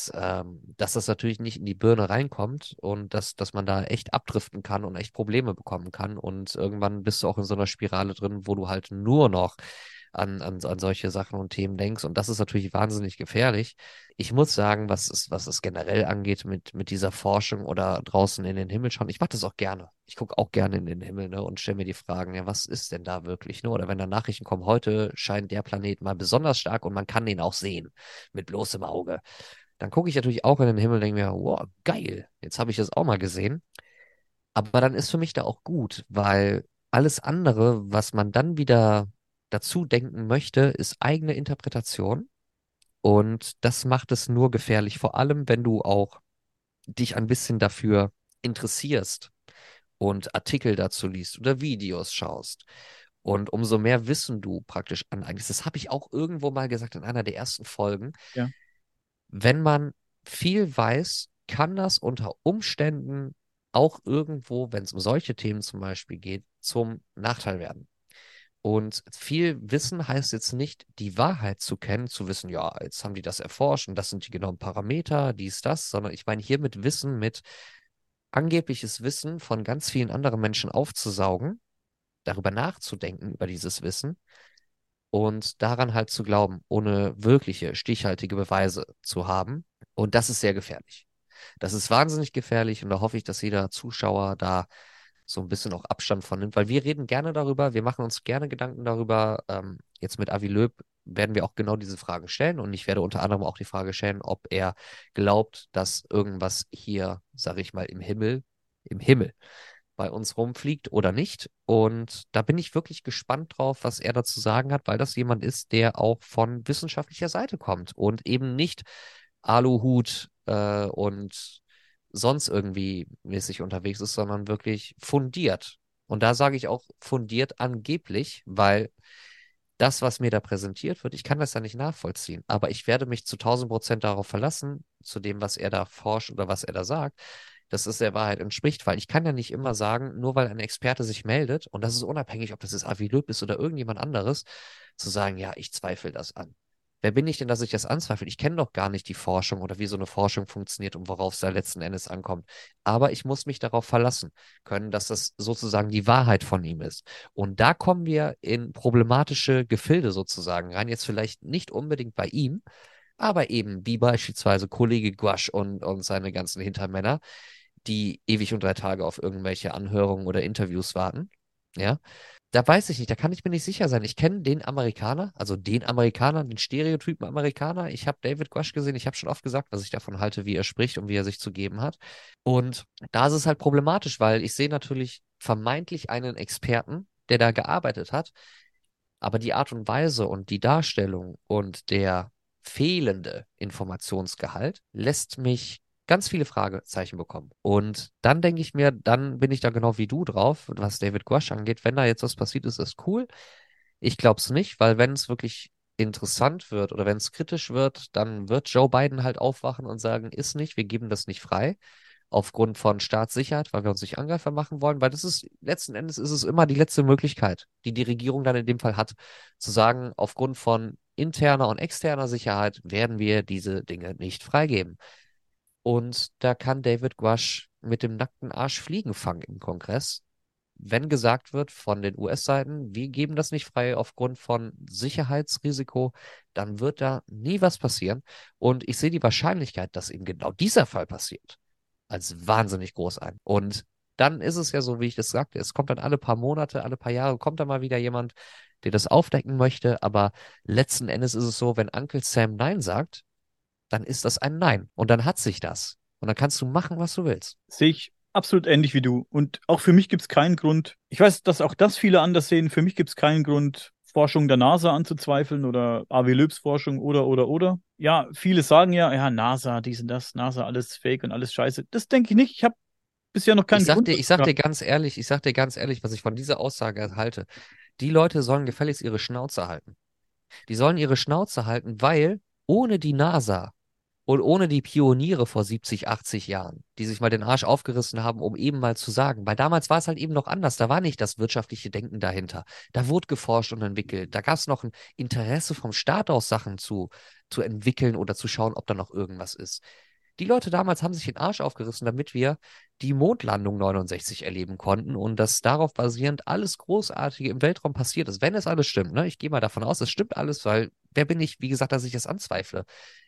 dass das natürlich nicht in die Birne reinkommt und dass man da echt abdriften kann und echt Probleme bekommen kann. Und irgendwann bist du auch in so einer Spirale drin, wo du halt nur noch an solche Sachen und Themen denkst. Und das ist natürlich wahnsinnig gefährlich. Ich muss sagen, was es generell angeht mit dieser Forschung oder draußen in den Himmel schauen, ich mache das auch gerne. Ich gucke auch gerne in den Himmel, ne, und stelle mir die Fragen, ja, was ist denn da wirklich, ne? Oder wenn da Nachrichten kommen, heute scheint der Planet mal besonders stark und man kann den auch sehen mit bloßem Auge. Dann gucke ich natürlich auch in den Himmel und denke mir, wow, geil, jetzt habe ich das auch mal gesehen. Aber dann ist für mich da auch gut, weil alles andere, was man dann wieder dazu denken möchte, ist eigene Interpretation. Und das macht es nur gefährlich, vor allem wenn du auch dich ein bisschen dafür interessierst und Artikel dazu liest oder Videos schaust. Und umso mehr Wissen du praktisch aneignest, das habe ich auch irgendwo mal gesagt in einer der ersten Folgen, Ja, wenn man viel weiß, kann das unter Umständen auch irgendwo, wenn es um solche Themen zum Beispiel geht, zum Nachteil werden. Und viel Wissen heißt jetzt nicht, die Wahrheit zu kennen, zu wissen, ja, jetzt haben die das erforscht und das sind die genauen Parameter, dies, das, sondern ich meine hier mit Wissen, mit angebliches Wissen von ganz vielen anderen Menschen aufzusaugen, darüber nachzudenken, über dieses Wissen und daran halt zu glauben, ohne wirkliche, stichhaltige Beweise zu haben. Und das ist sehr gefährlich. Das ist wahnsinnig gefährlich und da hoffe ich, dass jeder Zuschauer da so ein bisschen auch Abstand von nimmt, weil wir reden gerne darüber, wir machen uns gerne Gedanken darüber. Jetzt mit Avi Löb werden wir auch genau diese Fragen stellen und ich werde unter anderem auch die Frage stellen, ob er glaubt, dass irgendwas hier, sage ich mal, im Himmel bei uns rumfliegt oder nicht. Und da bin ich wirklich gespannt drauf, was er dazu sagen hat, weil das jemand ist, der auch von wissenschaftlicher Seite kommt und eben nicht Aluhut und sonst irgendwie mäßig unterwegs ist, sondern wirklich fundiert. Und da sage ich auch fundiert angeblich, weil das, was mir da präsentiert wird, ich kann das ja nicht nachvollziehen, aber ich werde mich zu 1000% darauf verlassen, zu dem, was er da forscht oder was er da sagt, dass es der Wahrheit entspricht, weil ich kann ja nicht immer sagen, nur weil ein Experte sich meldet, und das ist unabhängig, ob das jetzt Avi Löb ist oder irgendjemand anderes, zu sagen, ja, ich zweifle das an. Wer bin ich denn, dass ich das anzweifle? Ich kenne doch gar nicht die Forschung oder wie so eine Forschung funktioniert und worauf es da letzten Endes ankommt. Aber ich muss mich darauf verlassen können, dass das sozusagen die Wahrheit von ihm ist. Und da kommen wir in problematische Gefilde sozusagen rein. Jetzt vielleicht nicht unbedingt bei ihm, aber eben wie beispielsweise Kollege Guasch und seine ganzen Hintermänner, die ewig und 3 Tage auf irgendwelche Anhörungen oder Interviews warten. Ja, da weiß ich nicht, da kann ich mir nicht sicher sein. Ich kenne den Amerikaner, also den Amerikaner, den Stereotypen Amerikaner. Ich habe David Grush gesehen, ich habe schon oft gesagt, was ich davon halte, wie er spricht und wie er sich zu geben hat. Und da ist es halt problematisch, weil ich sehe natürlich vermeintlich einen Experten, der da gearbeitet hat, aber die Art und Weise und die Darstellung und der fehlende Informationsgehalt lässt mich ganz viele Fragezeichen bekommen. Und dann denke ich mir, dann bin ich da genau wie du drauf, was David Grush angeht. Wenn da jetzt was passiert ist, ist cool. Ich glaube es nicht, weil wenn es wirklich interessant wird oder wenn es kritisch wird, dann wird Joe Biden halt aufwachen und sagen, ist nicht, wir geben das nicht frei aufgrund von Staatssicherheit, weil wir uns nicht Angreifer machen wollen, weil das ist, letzten Endes ist es immer die letzte Möglichkeit, die die Regierung dann in dem Fall hat, zu sagen, aufgrund von interner und externer Sicherheit werden wir diese Dinge nicht freigeben. Und da kann David Grush mit dem nackten Arsch Fliegen fangen im Kongress, wenn gesagt wird von den US-Seiten, wir geben das nicht frei aufgrund von Sicherheitsrisiko, dann wird da nie was passieren. Und ich sehe die Wahrscheinlichkeit, dass eben genau dieser Fall passiert, als wahnsinnig groß ein. Und dann ist es ja so, wie ich das sagte, es kommt dann alle paar Monate, alle paar Jahre, kommt da mal wieder jemand, der das aufdecken möchte. Aber letzten Endes ist es so, wenn Uncle Sam Nein sagt, dann ist das ein Nein. Und dann hat sich das. Und dann kannst du machen, was du willst. sehe ich absolut ähnlich wie du. Und auch für mich gibt es keinen Grund, ich weiß, dass auch das viele anders sehen, für mich gibt es keinen Grund, Forschung der NASA anzuzweifeln oder A.W. Loebs Forschung oder. Ja, viele sagen ja, ja, NASA, dies und das, NASA, alles Fake und alles Scheiße. Das denke ich nicht. Ich habe bisher noch keinen Grund Ich dazu sag dir gehabt. ganz ehrlich, ich sag dir ganz ehrlich, was ich von dieser Aussage halte. Die Leute sollen gefälligst ihre Schnauze halten. Die sollen ihre Schnauze halten, weil ohne die NASA Und ohne die Pioniere vor 70, 80 Jahren, die sich mal den Arsch aufgerissen haben, um eben mal zu sagen, weil damals war es halt eben noch anders, da war nicht das wirtschaftliche Denken dahinter. Da wurde geforscht und entwickelt. Da gab es noch ein Interesse vom Staat aus, Sachen zu entwickeln oder zu schauen, ob da noch irgendwas ist. Die Leute damals haben sich den Arsch aufgerissen, damit wir die Mondlandung 69 erleben konnten und dass darauf basierend alles Großartige im Weltraum passiert ist. Wenn es alles stimmt, ne? Ich gehe mal davon aus, es stimmt alles, weil wer bin ich, wie gesagt, dass ich das anzweifle.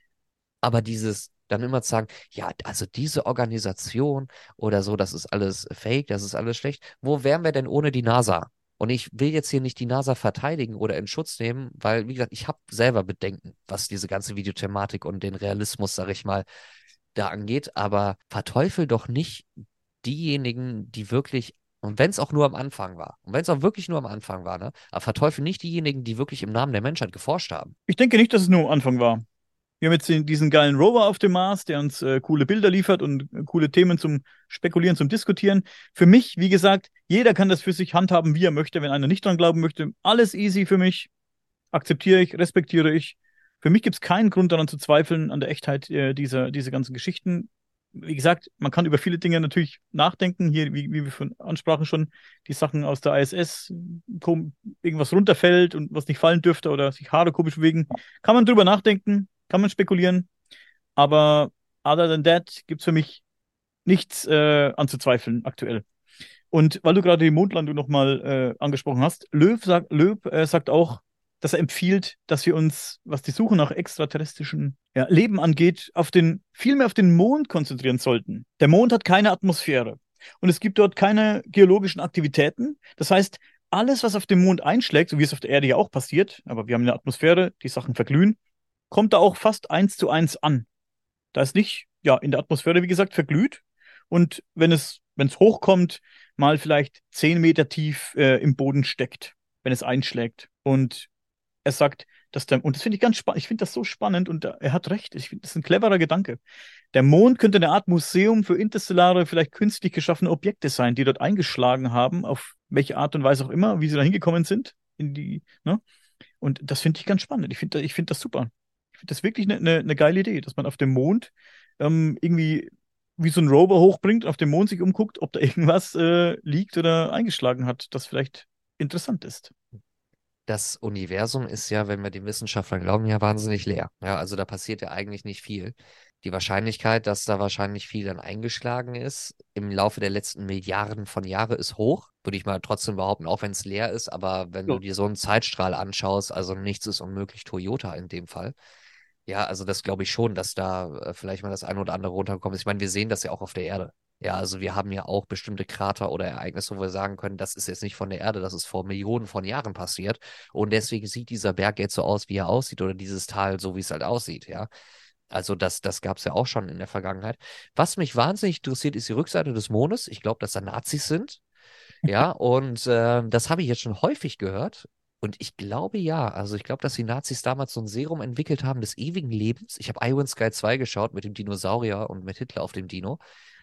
Aber dieses dann immer zu sagen, ja, also diese Organisation oder so, das ist alles fake, das ist alles schlecht. Wo wären wir denn ohne die NASA? Und ich will jetzt hier nicht die NASA verteidigen oder in Schutz nehmen, weil, wie gesagt, ich habe selber Bedenken, was diese ganze Videothematik und den Realismus, sag ich mal, da angeht. Aber verteufel doch nicht diejenigen, die wirklich, und wenn es auch nur am Anfang war, und wenn es auch wirklich nur am Anfang war, ne, aber verteufel nicht diejenigen, die wirklich im Namen der Menschheit geforscht haben. Ich denke nicht, dass es nur am Anfang war. Wir haben jetzt diesen geilen Rover auf dem Mars, der uns coole Bilder liefert und coole Themen zum Spekulieren, zum Diskutieren. Für mich, wie gesagt, jeder kann das für sich handhaben, wie er möchte. Wenn einer nicht dran glauben möchte, alles easy für mich. Akzeptiere ich, respektiere ich. Für mich gibt es keinen Grund daran zu zweifeln, an der Echtheit dieser ganzen Geschichten. Wie gesagt, man kann über viele Dinge natürlich nachdenken. Hier, wie wir von ansprachen schon, die Sachen aus der ISS, irgendwas runterfällt und was nicht fallen dürfte oder sich Haare komisch bewegen. Kann man drüber nachdenken, kann man spekulieren. Aber other than that gibt es für mich nichts anzuzweifeln aktuell. Und weil du gerade die Mondlandung nochmal angesprochen hast, Löb sagt auch, dass er empfiehlt, dass wir uns, was die Suche nach extraterrestrischem Leben angeht, viel mehr auf den Mond konzentrieren sollten. Der Mond hat keine Atmosphäre und es gibt dort keine geologischen Aktivitäten. Das heißt, alles, was auf dem Mond einschlägt, so wie es auf der Erde ja auch passiert, aber wir haben eine Atmosphäre, die Sachen verglühen, kommt da auch fast 1:1 an. Da ist nicht, ja, in der Atmosphäre, wie gesagt, verglüht. Und wenn es hochkommt, mal vielleicht 10 Meter tief im Boden steckt, wenn es einschlägt. Und er sagt, und das finde ich ganz spannend, ich finde das so spannend und er hat recht, ich finde das ist ein cleverer Gedanke. Der Mond könnte eine Art Museum für interstellare, vielleicht künstlich geschaffene Objekte sein, die dort eingeschlagen haben, auf welche Art und Weise auch immer, wie sie da hingekommen sind, ne? Und das finde ich ganz spannend. Ich finde das super. Ich finde das wirklich eine geile Idee, dass man auf dem Mond irgendwie wie so ein Rover hochbringt und auf dem Mond sich umguckt, ob da irgendwas liegt oder eingeschlagen hat, das vielleicht interessant ist. Das Universum ist ja, wenn wir den Wissenschaftlern glauben, ja wahnsinnig leer. Ja, also da passiert ja eigentlich nicht viel. Die Wahrscheinlichkeit, dass da wahrscheinlich viel dann eingeschlagen ist, im Laufe der letzten Milliarden von Jahren ist hoch, würde ich mal trotzdem behaupten, auch wenn es leer ist. Aber wenn du So. dir so einen Zeitstrahl anschaust, also nichts ist unmöglich, Toyota in dem Fall. Ja, also das glaube ich schon, dass da vielleicht mal das eine oder andere runtergekommen ist. Ich meine, wir sehen das ja auch auf der Erde. Ja, also wir haben ja auch bestimmte Krater oder Ereignisse, wo wir sagen können, das ist jetzt nicht von der Erde, das ist vor Millionen von Jahren passiert. Und deswegen sieht dieser Berg jetzt so aus, wie er aussieht, oder dieses Tal so, wie es halt aussieht, ja. Also das gab es ja auch schon in der Vergangenheit. Was mich wahnsinnig interessiert, ist die Rückseite des Mondes. Ich glaube, dass da Nazis sind. Ja, und das habe ich jetzt schon häufig gehört. Und ich glaube ja, also ich glaube, dass die Nazis damals so ein Serum entwickelt haben des ewigen Lebens. Ich habe Iron Sky 2 geschaut mit dem Dinosaurier und mit Hitler auf dem Dino,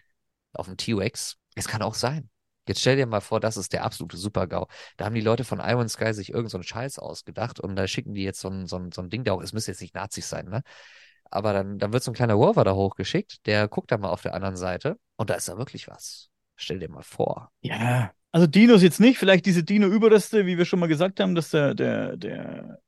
auf dem T-Rex. Es kann auch sein. Jetzt stell dir mal vor, das ist der absolute Super-GAU. Da haben die Leute von Iron Sky sich irgend so einen Scheiß ausgedacht und da schicken die jetzt so ein Ding da auch. Es müsste jetzt nicht Nazis sein, ne? Aber dann wird so ein kleiner Rover da hochgeschickt, der guckt dann mal auf der anderen Seite und da ist da wirklich was. Stell dir mal vor. Ja, also Dinos jetzt nicht, vielleicht diese Dino-Überreste, wie wir schon mal gesagt haben, dass der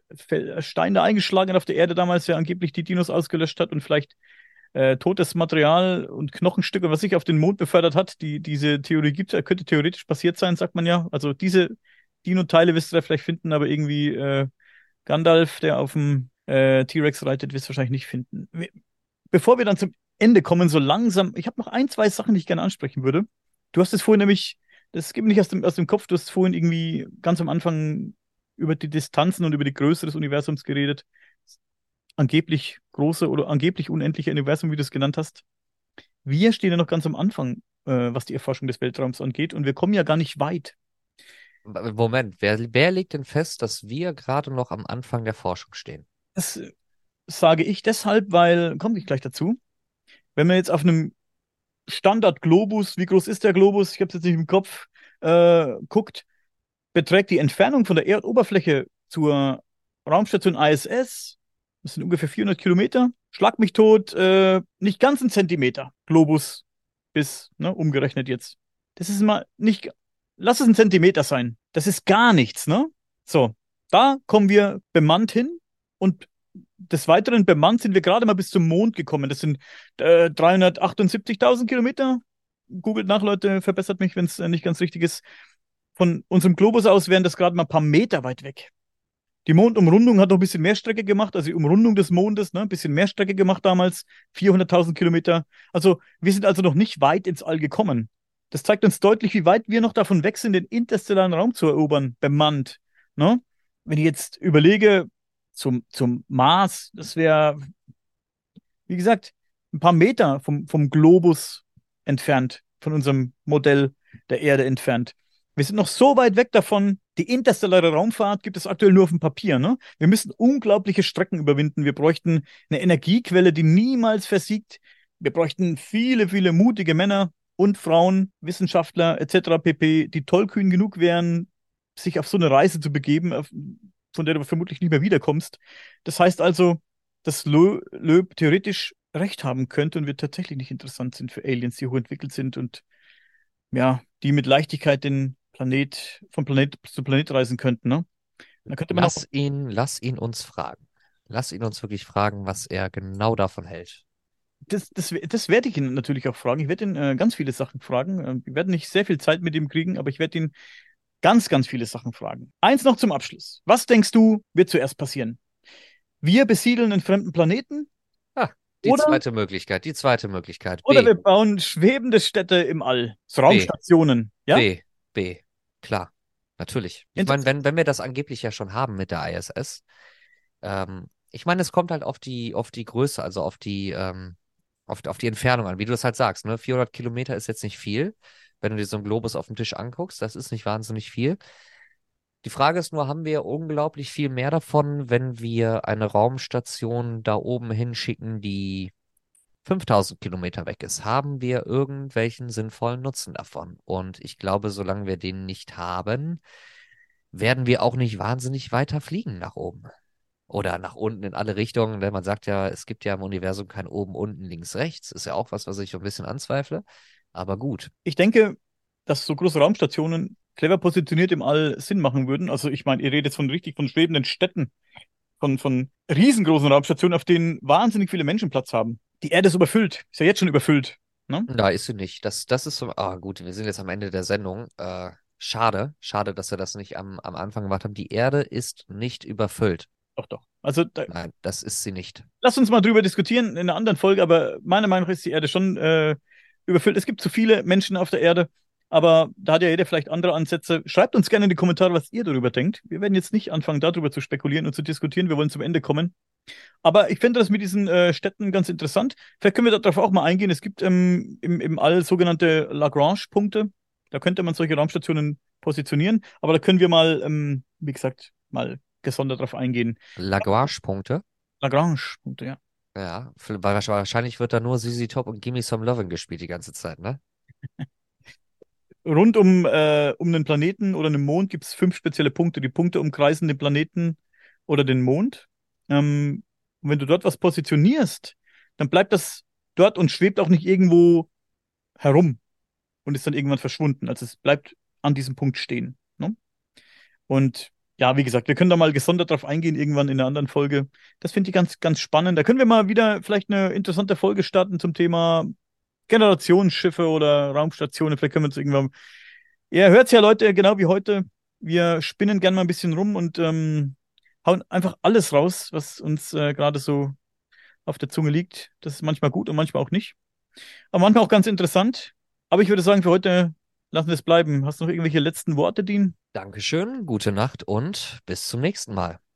Stein da eingeschlagen hat auf der Erde damals ja angeblich die Dinos ausgelöscht hat und vielleicht totes Material und Knochenstücke, was sich auf den Mond befördert hat. Diese Theorie gibt es, könnte theoretisch passiert sein, sagt man ja. Also diese Dino-Teile wirst du da vielleicht finden, aber irgendwie Gandalf, der auf dem T-Rex reitet, wirst du wahrscheinlich nicht finden. Bevor wir dann zum Ende kommen, so langsam, ich habe noch ein, zwei Sachen, die ich gerne ansprechen würde. Du hast es vorhin nämlich, das geht mir nicht aus dem Kopf, du hast vorhin irgendwie ganz am Anfang über die Distanzen und über die Größe des Universums geredet. Angeblich große oder angeblich unendliche Universum, wie du es genannt hast. Wir stehen ja noch ganz am Anfang, was die Erforschung des Weltraums angeht, und wir kommen ja gar nicht weit. Moment, wer legt denn fest, dass wir gerade noch am Anfang der Forschung stehen? Das sage ich deshalb, weil, komme ich gleich dazu, wenn man jetzt auf einem Standard-Globus, wie groß ist der Globus? Ich habe es jetzt nicht im Kopf, guckt, beträgt die Entfernung von der Erdoberfläche zur Raumstation ISS, das sind ungefähr 400 Kilometer. Schlag mich tot, nicht ganz ein Zentimeter. Globus bis, ne, umgerechnet jetzt. Das ist mal nicht, lass es ein Zentimeter sein. Das ist gar nichts, ne? So, da kommen wir bemannt hin und des Weiteren bemannt sind wir gerade mal bis zum Mond gekommen. Das sind 378.000 Kilometer. Googelt nach, Leute, verbessert mich, wenn es nicht ganz richtig ist. Von unserem Globus aus wären das gerade mal ein paar Meter weit weg. Die Mondumrundung hat noch ein bisschen mehr Strecke gemacht, also die Umrundung des Mondes, ne, ein bisschen mehr Strecke gemacht damals, 400.000 Kilometer. Also wir sind also noch nicht weit ins All gekommen. Das zeigt uns deutlich, wie weit wir noch davon weg sind, den interstellaren Raum zu erobern, bemannt. Ne? Wenn ich jetzt überlege, zum Mars, das wäre, wie gesagt, ein paar Meter vom Globus entfernt, von unserem Modell der Erde entfernt. Wir sind noch so weit weg davon. Die interstellare Raumfahrt gibt es aktuell nur auf dem Papier. Ne? Wir müssen unglaubliche Strecken überwinden. Wir bräuchten eine Energiequelle, die niemals versiegt. Wir bräuchten viele, viele mutige Männer und Frauen, Wissenschaftler etc. pp., die tollkühn genug wären, sich auf so eine Reise zu begeben, von der du vermutlich nicht mehr wiederkommst. Das heißt also, dass Loeb theoretisch recht haben könnte und wir tatsächlich nicht interessant sind für Aliens, die hochentwickelt sind und ja, die mit Leichtigkeit den von Planet zu Planet reisen könnten, ne? Da könnte man auch, Lass ihn uns fragen. Lass ihn uns wirklich fragen, was er genau davon hält. das werde ich ihn natürlich auch fragen. Ich werde ihn ganz viele Sachen fragen. Wir werden nicht sehr viel Zeit mit ihm kriegen, aber ich werde ihn ganz, ganz viele Sachen fragen. Eins noch zum Abschluss. Was denkst du, wird zuerst passieren? Wir besiedeln einen fremden Planeten Ah, oder, die zweite Möglichkeit. oder B, wir bauen schwebende Städte im All, so B, Raumstationen, ja? B, B. Klar, natürlich. Ich meine, Interessant. wenn wir das angeblich ja schon haben mit der ISS, ich meine, es kommt halt auf die Größe, also auf die Entfernung an, wie du es halt sagst, ne? 400 Kilometer ist jetzt nicht viel. Wenn du dir so einen Globus auf dem Tisch anguckst, das ist nicht wahnsinnig viel. Die Frage ist nur, haben wir unglaublich viel mehr davon, wenn wir eine Raumstation da oben hinschicken, die 5000 Kilometer weg ist? Haben wir irgendwelchen sinnvollen Nutzen davon? Und ich glaube, solange wir den nicht haben, werden wir auch nicht wahnsinnig weiter fliegen nach oben. Oder nach unten in alle Richtungen, denn man sagt ja, es gibt ja im Universum kein oben, unten, links, rechts. Ist ja auch was, was ich so ein bisschen anzweifle. Aber gut. Ich denke, dass so große Raumstationen clever positioniert im All Sinn machen würden. Also ich meine, ihr redet jetzt von schwebenden Städten, von riesengroßen Raumstationen, auf denen wahnsinnig viele Menschen Platz haben. Die Erde ist überfüllt, ist ja jetzt schon überfüllt. Ne? Da ist sie nicht. Das ist so. Ah, gut, wir sind jetzt am Ende der Sendung. Schade, dass wir das nicht am Anfang gemacht haben. Die Erde ist nicht überfüllt. Doch, doch. Also Nein, das ist sie nicht. lasst uns mal drüber diskutieren in einer anderen Folge, aber meiner Meinung nach ist die Erde schon überfüllt. Es gibt zu viele Menschen auf der Erde, aber da hat ja jeder vielleicht andere Ansätze. Schreibt uns gerne in die Kommentare, was ihr darüber denkt. Wir werden jetzt nicht anfangen, darüber zu spekulieren und zu diskutieren. Wir wollen zum Ende kommen. Aber ich finde das mit diesen Städten ganz interessant. Vielleicht können wir darauf auch mal eingehen. Es gibt im All sogenannte Lagrange-Punkte. Da könnte man solche Raumstationen positionieren. Aber da können wir mal, wie gesagt, mal gesondert drauf eingehen. Lagrange-Punkte. Lagrange-Punkte, ja. Ja, weil wahrscheinlich wird da nur ZZ Top und Gimme Some Lovin' gespielt die ganze Zeit, ne? Rund um einen Planeten oder einen Mond gibt es 5 spezielle Punkte. Die Punkte umkreisen den Planeten oder den Mond. Und wenn du dort was positionierst, dann bleibt das dort und schwebt auch nicht irgendwo herum und ist dann irgendwann verschwunden. Also es bleibt an diesem Punkt stehen. Ne? Und ja, wie gesagt, wir können da mal gesondert drauf eingehen, irgendwann in einer anderen Folge. Das finde ich ganz, ganz spannend. Da können wir mal wieder vielleicht eine interessante Folge starten zum Thema Generationsschiffe oder Raumstationen. Vielleicht können wir uns irgendwann. Ihr hört's ja, Leute, genau wie heute. Wir spinnen gern mal ein bisschen rum und hauen einfach alles raus, was uns gerade so auf der Zunge liegt. Das ist manchmal gut und manchmal auch nicht. Aber manchmal auch ganz interessant. Aber ich würde sagen, für heute lassen wir es bleiben. Hast du noch irgendwelche letzten Worte, Dean? Dankeschön, gute Nacht und bis zum nächsten Mal.